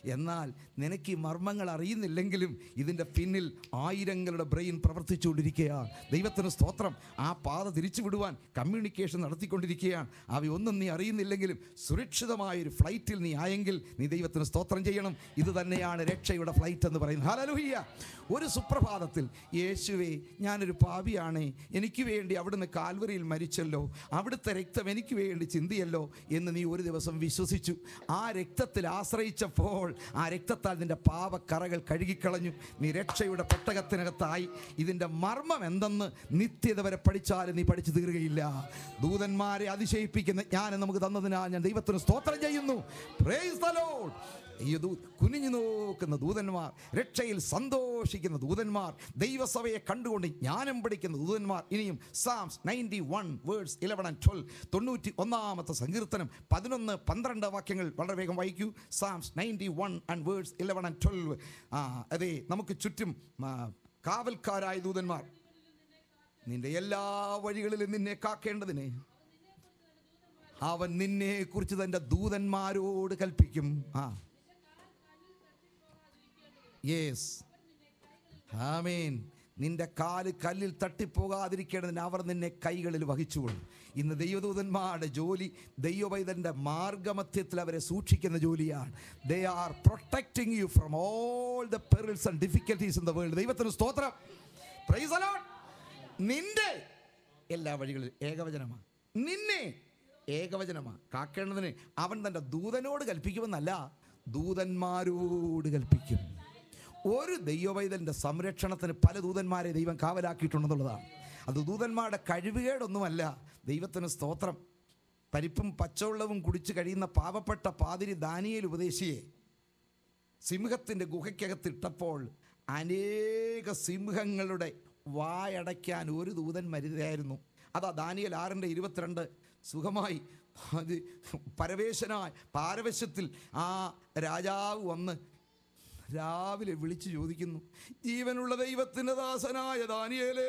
എന്നാൽ നിനക്ക് ഈ മർമ്മങ്ങൾ അറിയുന്നില്ലെങ്കിലും ഇതിൻ്റെ പിന്നിൽ ആയിരങ്ങളുടെ ബ്രെയിൻ പ്രവർത്തിച്ചുകൊണ്ടിരിക്കുകയാണ്. ദൈവത്തിന് സ്തോത്രം. ആ പാത തിരിച്ചു വിടുവാൻ കമ്മ്യൂണിക്കേഷൻ നടത്തിക്കൊണ്ടിരിക്കുകയാണ്. അവയൊന്നും നീ അറിയുന്നില്ലെങ്കിലും സുരക്ഷിതമായൊരു ഫ്ലൈറ്റിൽ നീ ആയെങ്കിൽ നീ ദൈവത്തിന് സ്തോത്രം ചെയ്യണം. ഇത് തന്നെയാണ് രക്ഷയുടെ ഫ്ലൈറ്റ് എന്ന് പറയുന്നത്. ഹല്ലേലൂയ. ഒരു സുപ്രഭാതത്തിൽ യേശുവേ, ഞാനൊരു പാപിയാണ്, എനിക്ക് വേണ്ടി അവിടുന്ന് കാൽവരിയിൽ മരിച്ചല്ലോ, അവിടുത്തെ രക്തം എനിക്ക് വേണ്ടി ചിന്തിയല്ലോ എന്ന് നീ ഒരു ദിവസം വിശ്വസിച്ചു. ആ രക്തത്തിൽ ആശ്രയിച്ചപ്പോൾ ആ രക്തത്താൽ നിന്റെ പാപക്കറകൾ കഴുകിക്കളഞ്ഞു. നീ രക്ഷയുടെ പെട്ടകത്തിനകത്തായി. ഇതിൻ്റെ മർമ്മം എന്തെന്ന് നിത്യത വരെ പഠിച്ചാലും നീ പഠിച്ചു തീരുകയില്ല. ദൂതന്മാരെ അതിശയിപ്പിക്കുന്ന ജ്ഞാനം നമുക്ക് തന്നതിനാൽ ഞാൻ ദൈവത്തിന് സ്തോത്രം ചെയ്യുന്നു. Praise the Lord. കുനിഞ്ഞു നോക്കുന്ന ദൂതന്മാർ, രക്ഷയിൽ സന്തോഷിക്കുന്ന ദൂതന്മാർ, ദൈവസഭയെ കണ്ടുകൊണ്ട് ജ്ഞാനം പഠിക്കുന്ന ദൂതന്മാർ. ഇനിയും Psalms ninety one verse eleven and twelve, തൊണ്ണൂറ്റി ഒന്നാമത്തെ സങ്കീർത്തനം പതിനൊന്ന് പന്ത്രണ്ട് വാക്യങ്ങൾ വളരെ വേഗം വായിക്കൂ. Psalms ninety one and verse eleven and twelve. ആ അതെ, നമുക്ക് ചുറ്റും കാവൽക്കാരായ ദൂതന്മാർ. നിന്റെ എല്ലാ വഴികളിലും നിന്നെ കാക്കേണ്ടതിന് അവൻ നിന്നെ കുറിച്ച് തൻ്റെ ദൂതന്മാരോട് കൽപ്പിക്കും. ആ യെസ്, ആമേൻ. നിന്റെ കാല് കല്ലിൽ തട്ടിപ്പോകാതിരിക്കേണ്ടതിന് അവർ നിന്നെ കൈകളിൽ വഹിച്ചുകൊള്ളും. ഇന്ന് ദൈവദൂതന്മാരുടെ ജോലി ദൈവവൈതൻ്റെ മാർഗമധ്യത്തിൽ അവരെ സൂക്ഷിക്കുന്ന ജോലിയാണ്. They are protecting you from all the perils and difficulties in the world. ദൈവത്തിന് സ്തോത്രം. Praise the Lord. നിന്റെ എല്ലാ വഴികളിലും ഏകവചനമാണ്. നിന്നെ ഏകവചനമാണ് കാക്കേണ്ടതിന് അവൻ തൻ്റെ ദൂതനോട് കൽപ്പിക്കുമെന്നല്ല, ദൂതന്മാരോട് കൽപ്പിക്കും. ഒരു ദൈവവൈതലിൻ്റെ സംരക്ഷണത്തിന് പല ദൂതന്മാരെ ദൈവം കാവലാക്കിയിട്ടുണ്ടെന്നുള്ളതാണ്. അത് ദൂതന്മാരുടെ കഴിവുകേടൊന്നുമല്ല. ദൈവത്തിന് സ്തോത്രം. പരിപ്പും പച്ചവെള്ളവും കുടിച്ച് കഴിയുന്ന പാവപ്പെട്ട പാതിരി ദാനിയേൽ ഉപദേശിയെ സിംഹത്തിൻ്റെ ഗുഹയ്ക്കകത്തിട്ടപ്പോൾ അനേക സിംഹങ്ങളുടെ വായടയ്ക്കാൻ ഒരു ദൂതൻ മരുതയായിരുന്നു. അതാ ദാനിയേൽ ആറിൻ്റെ ഇരുപത്തിരണ്ട്. സുഖമായി അത് പരവേശനായ പാരവശ്യത്തിൽ ആ രാജാവ് വന്ന് രാവിലെ വിളിച്ചു ചോദിക്കുന്നു, ജീവനുള്ള ദൈവത്തിൻ്റെ ദാസനായ ദാനിയേലേ,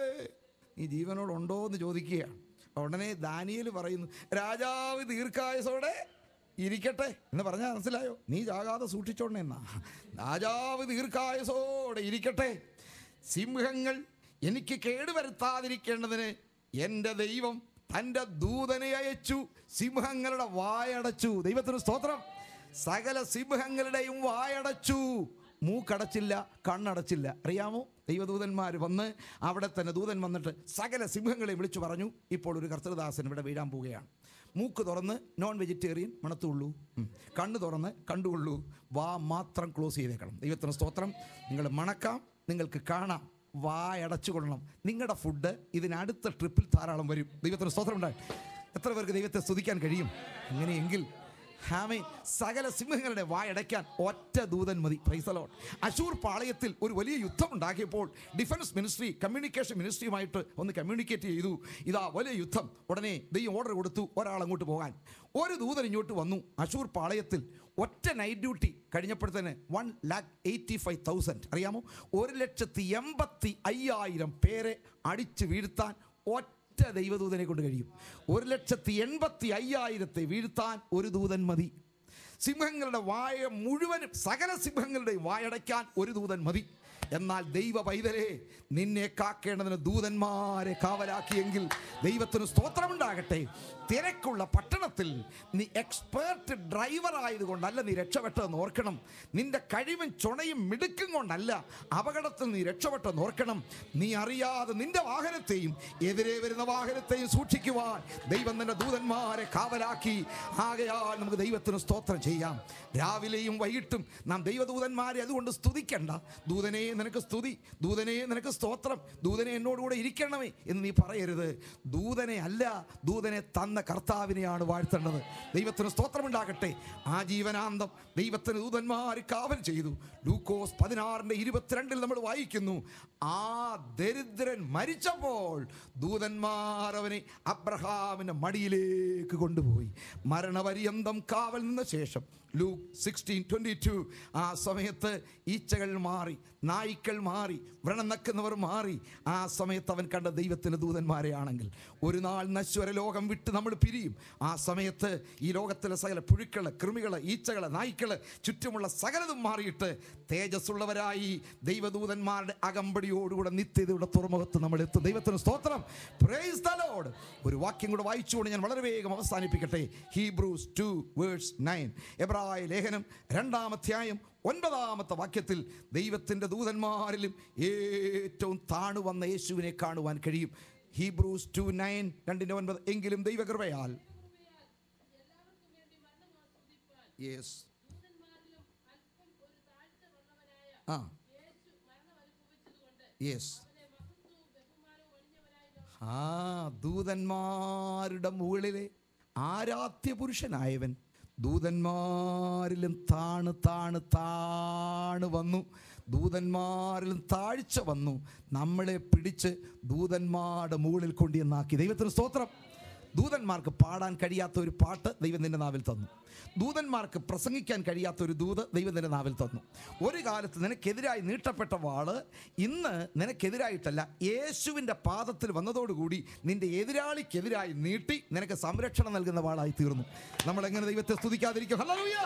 നീ ജീവനോടുണ്ടോ എന്ന് ചോദിക്കുകയാണ്. ഉടനെ ദാനിയേൽ പറയുന്നു, രാജാവ് ദീർഘായുസോടെ ഇരിക്കട്ടെ എന്ന് പറഞ്ഞാൽ മനസ്സിലായോ? നീ ചാകാതെ സൂക്ഷിച്ചോണ്ടേ എന്നാ. രാജാവ് ദീർഘായുസോടെ ഇരിക്കട്ടെ. സിംഹങ്ങൾ എനിക്ക് കേടുവരുത്താതിരിക്കേണ്ടതിന് എൻ്റെ ദൈവം തൻ്റെ ദൂതനെ അയച്ചു, സിംഹങ്ങളുടെ വായടച്ചു. ദൈവത്തിന് സ്തോത്രം. സകല സിംഹങ്ങളുടെയും വായടച്ചു. മൂക്കടച്ചില്ല, കണ്ണടച്ചില്ല. അറിയാമോ? ദൈവദൂതന്മാർ വന്ന് അവിടെ തന്നെ ദൂതൻ വന്നിട്ട് സകല സിംഹങ്ങളെ വിളിച്ചു പറഞ്ഞു, ഇപ്പോൾ ഒരു കർത്തൃദാസൻ ഇവിടെ വീഴാൻ പോവുകയാണ്. മൂക്ക് തുറന്ന് നോൺ വെജിറ്റേറിയൻ മണത്തുള്ളൂ, കണ്ണ് തുറന്ന് കണ്ടുകൊള്ളൂ, വാ മാത്രം ക്ലോസ് ചെയ്തേക്കണം. ദൈവത്തിന് സ്തോത്രം. നിങ്ങൾ മണക്കാം, നിങ്ങൾക്ക് കാണാം, വായടച്ചു കൊള്ളണം. നിങ്ങളുടെ ഫുഡ് ഇതിനടുത്ത ട്രിപ്പിൽ ധാരാളം വരും. ദൈവത്തിന് സ്തോത്രം ഉണ്ടായി. എത്ര പേർക്ക് ദൈവത്തെ സ്തുതിക്കാൻ കഴിയും? അങ്ങനെയെങ്കിൽ ആമേൻ. സകല സിംഹങ്ങളുടെ വായടയ്ക്കാൻ ഒറ്റ ദൂതൻ മതി. Praise the Lord. അശൂർ പാളയത്തിൽ ഒരു വലിയ യുദ്ധം ഉണ്ടാക്കിയപ്പോൾ ഡിഫൻസ് മിനിസ്ട്രി കമ്മ്യൂണിക്കേഷൻ മിനിസ്ട്രിയുമായിട്ട് ഒന്ന് കമ്മ്യൂണിക്കേറ്റ് ചെയ്തു, ഇതാ വലിയ യുദ്ധം. ഉടനെ ദൈവം ഓർഡർ കൊടുത്തു ഒരാൾ അങ്ങോട്ട് പോകാൻ. ഒരു ദൂതൻ ഇങ്ങോട്ട് വന്നു. അശൂർ പാളയത്തിൽ ഒറ്റ നൈറ്റ് ഡ്യൂട്ടി കഴിഞ്ഞപ്പോഴത്തേന് one lakh eighty five thousand അറിയാമോ, ഒരു ലക്ഷത്തി എൺപത്തി അയ്യായിരം പേരെ അടിച്ചു വീഴ്ത്താൻ ഒറ്റ ദൈവദൂതനെ കൊണ്ട് കഴിയും. ഒരു ലക്ഷത്തി എൺപത്തി അയ്യായിരത്തെ വീഴ്ത്താൻ ഒരു ദൂതൻ മതി. സിംഹങ്ങളുടെ വായ മുഴുവനും, സകല സിംഹങ്ങളുടെയും വായടയ്ക്കാൻ ഒരു ദൂതൻ മതി. എന്നാൽ ദൈവ പൈതലേ, നിന്നെ കാക്കേണ്ടതിന് ദൂതന്മാരെ കാവലാക്കിയെങ്കിൽ ദൈവത്തിന് സ്തോത്രമുണ്ടാകട്ടെ. തിരക്കുള്ള പട്ടണത്തിൽ നീ എക്സ്പേർട്ട് ഡ്രൈവർ ആയതുകൊണ്ടല്ല നീ രക്ഷപ്പെട്ടതെന്ന് ഓർക്കണം. നിന്റെ കഴിവും ചുണയും മിടുക്കും കൊണ്ടല്ല അപകടത്തിൽ നീ രക്ഷപ്പെട്ടെന്ന് ഓർക്കണം. നീ അറിയാതെ നിന്റെ വാഹനത്തെയും എതിരെ വരുന്ന വാഹനത്തെയും സൂക്ഷിക്കുവാൻ ദൈവം നിന്റെ ദൂതന്മാരെ കാവലാക്കി. ആകയാൽ നമുക്ക് ദൈവത്തിന് സ്തോത്രം ചെയ്യാം. രാവിലെയും വൈകിട്ടും നാം ദൈവദൂതന്മാരെ അതുകൊണ്ട് സ്തുതിക്കണ്ട. ദൂതനെ നിനക്ക് സ്തുതി, ദൂതനെ നിനക്ക് സ്തോത്രം, ദൂതനെ എന്നോടുകൂടെ ഇരിക്കണമേ എന്ന് നീ പറയരുത്. ദൂതനെ അല്ല, ദൂതനെ തന്ന കർത്താവിനെയാണ് വാഴ്ത്തേണ്ടത്. ദൈവത്തിന് സ്തോത്രമുണ്ടാകട്ടെ. ആ ജീവനാന്തം ദൈവത്തിന് ദൂതന്മാർ കാവൽ ചെയ്തു. ലൂക്കോസ് പതിനാറിന്റെ ഇരുപത്തിരണ്ടിൽ നമ്മൾ വായിക്കുന്നു, ആ ദരിദ്രൻ മരിച്ചപ്പോൾ ദൂതന്മാർ അവനെ അബ്രഹാമിന്റെ മടിയിലേക്ക് കൊണ്ടുപോയി. മരണപര്യന്തം കാവൽ നിന്ന ശേഷം ലൂക്ക് സിക്സ്റ്റീൻ ട്വൻറ്റി ടു. ആ സമയത്ത് ഈച്ചകൾ മാറി, നായ്ക്കൾ മാറി, വ്രണം നക്കുന്നവർ മാറി. ആ സമയത്ത് അവൻ കണ്ട ദൈവത്തിൻ്റെ ദൂതന്മാരെയാണെങ്കിൽ ഒരു നാൾ നശ്വര ലോകം വിട്ട് നമ്മൾ പിരിയും. ആ സമയത്ത് ഈ ലോകത്തിലെ സകല പുഴുക്കൾ, കൃമികൾ, ഈച്ചകൾ, നായ്ക്കൾ, ചുറ്റുമുള്ള സകലതും മാറിയിട്ട് തേജസ്സുള്ളവരായി ദൈവദൂതന്മാരുടെ അകമ്പടിയോടുകൂടെ നിത്യതയുടെ തുറമുഖത്ത് നമ്മൾ എത്തും. ദൈവത്തിന് സ്തോത്രം. Praise the Lord. ഒരു വാക്യം കൂടെ വായിച്ചുകൊണ്ട് ഞാൻ വളരെ വേഗം അവസാനിപ്പിക്കട്ടെ. Hebrews two verse nine. എബ്രായ ലേഖനം രണ്ടാം അധ്യായം ഒൻപതാമത്തെ വാക്യത്തിൽ ദൈവത്തിൻ്റെ ദൂതന്മാരിലും ഏറ്റവും താണു വന്ന യേശുവിനെ കാണുവാൻ കഴിയും. ഹീബ്രൂസ് ടു നയൻ, രണ്ടിൻ്റെ ഒൻപത്. എങ്കിലും ദൈവകൃപയാൽ യെസ് ആ യെസ് ആ ദൂതന്മാരുടെ മുകളിലെ ആരാധ്യ പുരുഷനായവൻ ദൂതന്മാരിലും താണ് താണ് താണ് വന്നു. ദൂതന്മാരിലും താഴ്ച വന്നു. നമ്മളെ പിടിച്ച് ദൂതന്മാരുടെ മുകളിൽ കൊണ്ടുവന്നാക്കി. ദൈവത്തിന് സ്തോത്രം. ദൂതന്മാർക്ക് പാടാൻ കഴിയാത്ത ഒരു പാട്ട് ദൈവം നിന്റെ നാവിൽ തന്നു. ദൂതന്മാർക്ക് പ്രസംഗിക്കാൻ കഴിയാത്ത ഒരു ദൂത് ദൈവം നിന്റെ നാവിൽ തന്നു. ഒരു കാലത്ത് നിനക്കെതിരായി നീട്ടപ്പെട്ട വാള് ഇന്ന് നിനക്കെതിരായിട്ടല്ല, യേശുവിൻ്റെ പാദത്തിൽ വന്നതോടുകൂടി നിന്റെ എതിരാളിക്കെതിരായി നീട്ടി നിനക്ക് സംരക്ഷണം നൽകുന്ന വാളായി തീർന്നു. നമ്മളെങ്ങനെ ദൈവത്തെ സ്തുതിക്കാതിരിക്കും? Hallelujah,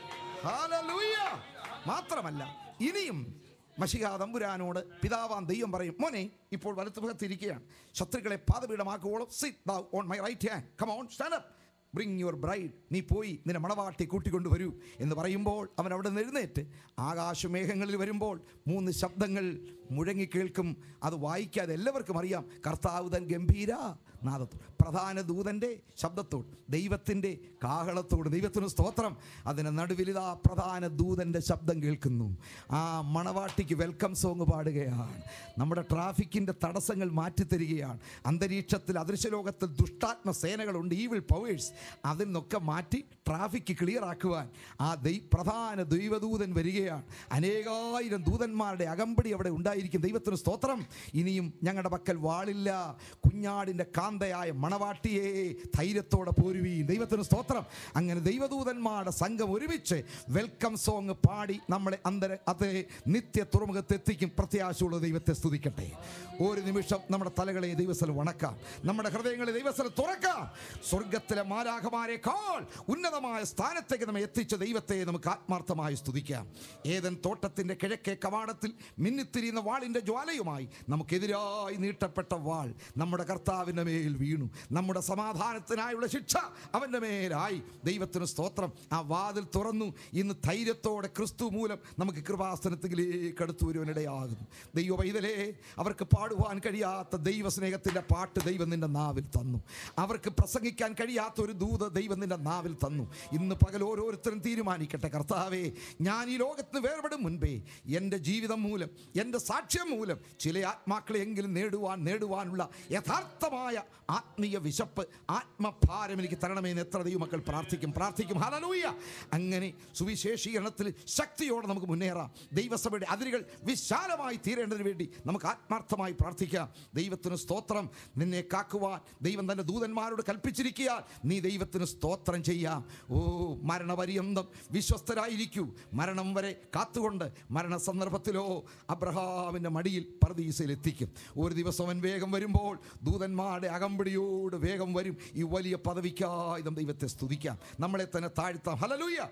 hallelujah. മാത്രമല്ല ഇനിയും മശിഹാ തമ്പുരാനോട് പിതാവാം ദൈവം പറയും, മോനെ ഇപ്പോൾ വലത്തുഭാഗത്തിരിക്കുകയാണ്, ശത്രുക്കളെ പാദപീഠമാക്കുവോളം sit thou on my right hand, come on stand up, bring your bride, നീ പോയി നിന്റെ മണവാട്ടി കൂട്ടിക്കൊണ്ടുവരൂ എന്ന് പറയുമ്പോൾ അവൻ അവിടെ നിന്ന് എഴുന്നേറ്റ് ആകാശമേഘങ്ങളിൽ വരുമ്പോൾ മൂന്ന് ശബ്ദങ്ങൾ മുഴങ്ങിക്കേൾക്കും. അത് വായിക്കാതെ എല്ലാവർക്കും അറിയാം. കർത്താവ് തൻ ഗംഭീര നാദത്തോട്, പ്രധാന ദൂതൻ്റെ ശബ്ദത്തോട്, ദൈവത്തിൻ്റെ കാഹളത്തോട്. ദൈവത്തിന് സ്തോത്രം. അതിന് നടുവിലിതാ പ്രധാന ദൂതൻ്റെ ശബ്ദം കേൾക്കുന്നു. ആ മണവാട്ടിക്ക് വെൽക്കം സോങ് പാടുകയാണ്. നമ്മുടെ ട്രാഫിക്കിൻ്റെ തടസ്സങ്ങൾ മാറ്റിത്തരികയാണ്. അന്തരീക്ഷത്തിൽ അദൃശ്യലോകത്തിൽ ദുഷ്ടാത്മ സേനകളുണ്ട്, ഈവിൾ പവേഴ്സ്. അതിൽ നിന്നൊക്കെ മാറ്റി ട്രാഫിക്ക് ക്ലിയർ ആക്കുവാൻ ആ ദൈ പ്രധാന ദൈവദൂതൻ വരികയാണ്. അനേകായിരം ദൂതന്മാരുടെ അകമ്പടി അവിടെ ഉണ്ടായിരിക്കും. ദൈവത്തിന് സ്തോത്രം. ഇനിയും ഞങ്ങളുടെ പക്കൽ വാളില്ല, കുഞ്ഞാടിൻ്റെ കാന്തയായ മണവാട്ടിയെ ധൈര്യത്തോടെ പോരുവീൻ. ദൈവത്തിന് സ്തോത്രം. അങ്ങനെ ദൈവദൂതന്മാരുടെ സംഘം ഒരുമിച്ച് വെൽക്കം സോങ് പാടി നമ്മളെ അന്തര അതേ നിത്യ തുറമുഖത്തെത്തിക്കും. പ്രത്യാശയുള്ള ദൈവത്തെ സ്തുതിക്കട്ടെ. ഒരു നിമിഷം നമ്മുടെ തലകളെ ദൈവസ്ഥലം വണക്കാം, നമ്മുടെ ഹൃദയങ്ങളെ ദൈവസ്ഥലം തുറക്കാം. സ്വർഗത്തിലെ മാലാഖമാരെക്കാൾ ഉന്നതമായ സ്ഥാനത്തേക്ക് നമ്മെ എത്തിച്ച ദൈവത്തെ നമുക്ക് ആത്മാർത്ഥമായി സ്തുതിക്കാം. ഏദൻ തോട്ടത്തിൻ്റെ കിഴക്കേ കവാടത്തിൽ മിന്നിത്തിരിയുന്ന വാളിൻ്റെ ജ്വാലയുമായി നമുക്കെതിരായി നീട്ടപ്പെട്ട വാൾ നമ്മുടെ കർത്താവിൻ്റെ മേൽ വീണു. നമ്മുടെ സമാധാനത്തിനായുള്ള ശിക്ഷ അവൻ്റെ മേലായി. ദൈവത്തിന് സ്തോത്രം. ആ വാതിൽ തുറന്നു. ഇന്ന് ധൈര്യത്തോടെ ക്രിസ്തു മൂലം നമുക്ക് കൃപാസനത്തിലേക്ക് അടുത്തു വരുവാനിടയാകുന്നു. ദൈവ പൈതലേ, അവർക്ക് പാടുവാൻ കഴിയാത്ത ദൈവസ്നേഹത്തിൻ്റെ പാട്ട് ദൈവം നിൻ്റെ നാവിൽ തന്നു. അവർക്ക് പ്രസംഗിക്കാൻ കഴിയാത്ത ഒരു ദൂത് ദൈവം നിൻ്റെ നാവിൽ തന്നു. ഇന്ന് പകൽ ഓരോരുത്തരും തീരുമാനിക്കട്ടെ, കർത്താവേ, ഞാൻ ഈ ലോകത്തിന് വേർപെടും മുൻപേ എൻ്റെ ജീവിതം മൂലം, എൻ്റെ സാക്ഷ്യം മൂലം ചില ആത്മാക്കളെ എങ്കിലും നേടുവാൻ നേടുവാനുള്ള യഥാർത്ഥമായ ആത്മീയ വിശപ്പ്, ആത്മഭാരം എനിക്ക് തരണമെന്ന് എത്ര ദൈവമക്കൾ പ്രാർത്ഥിക്കും പ്രാർത്ഥിക്കും ഹല്ലേലൂയ. അങ്ങനെ സുവിശേഷീകരണത്തിൽ ശക്തിയോടെ നമുക്ക് മുന്നേറാം. ദൈവസഭയുടെ അതിരുകൾ വിശാലമായി തീരേണ്ടതിന് വേണ്ടി നമുക്ക് ആത്മാർത്ഥമായി പ്രാർത്ഥിക്കാം. ദൈവത്തിന് സ്തോത്രം. നിന്നെ കാക്കുവാൻ ദൈവം തൻ്റെ ദൂതന്മാരോട് കൽപ്പിച്ചിരിക്കുക. നീ ദൈവത്തിന് സ്തോത്രം ചെയ്യാം. ഓ, മരണപര്യന്തം വിശ്വസ്തരായിരിക്കൂ. മരണം വരെ കാത്തുകൊണ്ട് മരണ സന്ദർഭത്തിലോ അബ്രഹാമിൻ്റെ മടിയിൽ പർദീസയിൽ എത്തിക്കും. ഒരു ദിവസം അവൻ വേഗം വരുമ്പോൾ ദൂതന്മാരുടെ അകമ്പടിയോട് വേഗം വരും. ഈ വലിയ പദവിക്കായി ദൈവത്തെ സ്തുതിക്കാം. നമ്മളെ തന്നെ താഴ്ത്താം. ഹല്ലേലൂയ.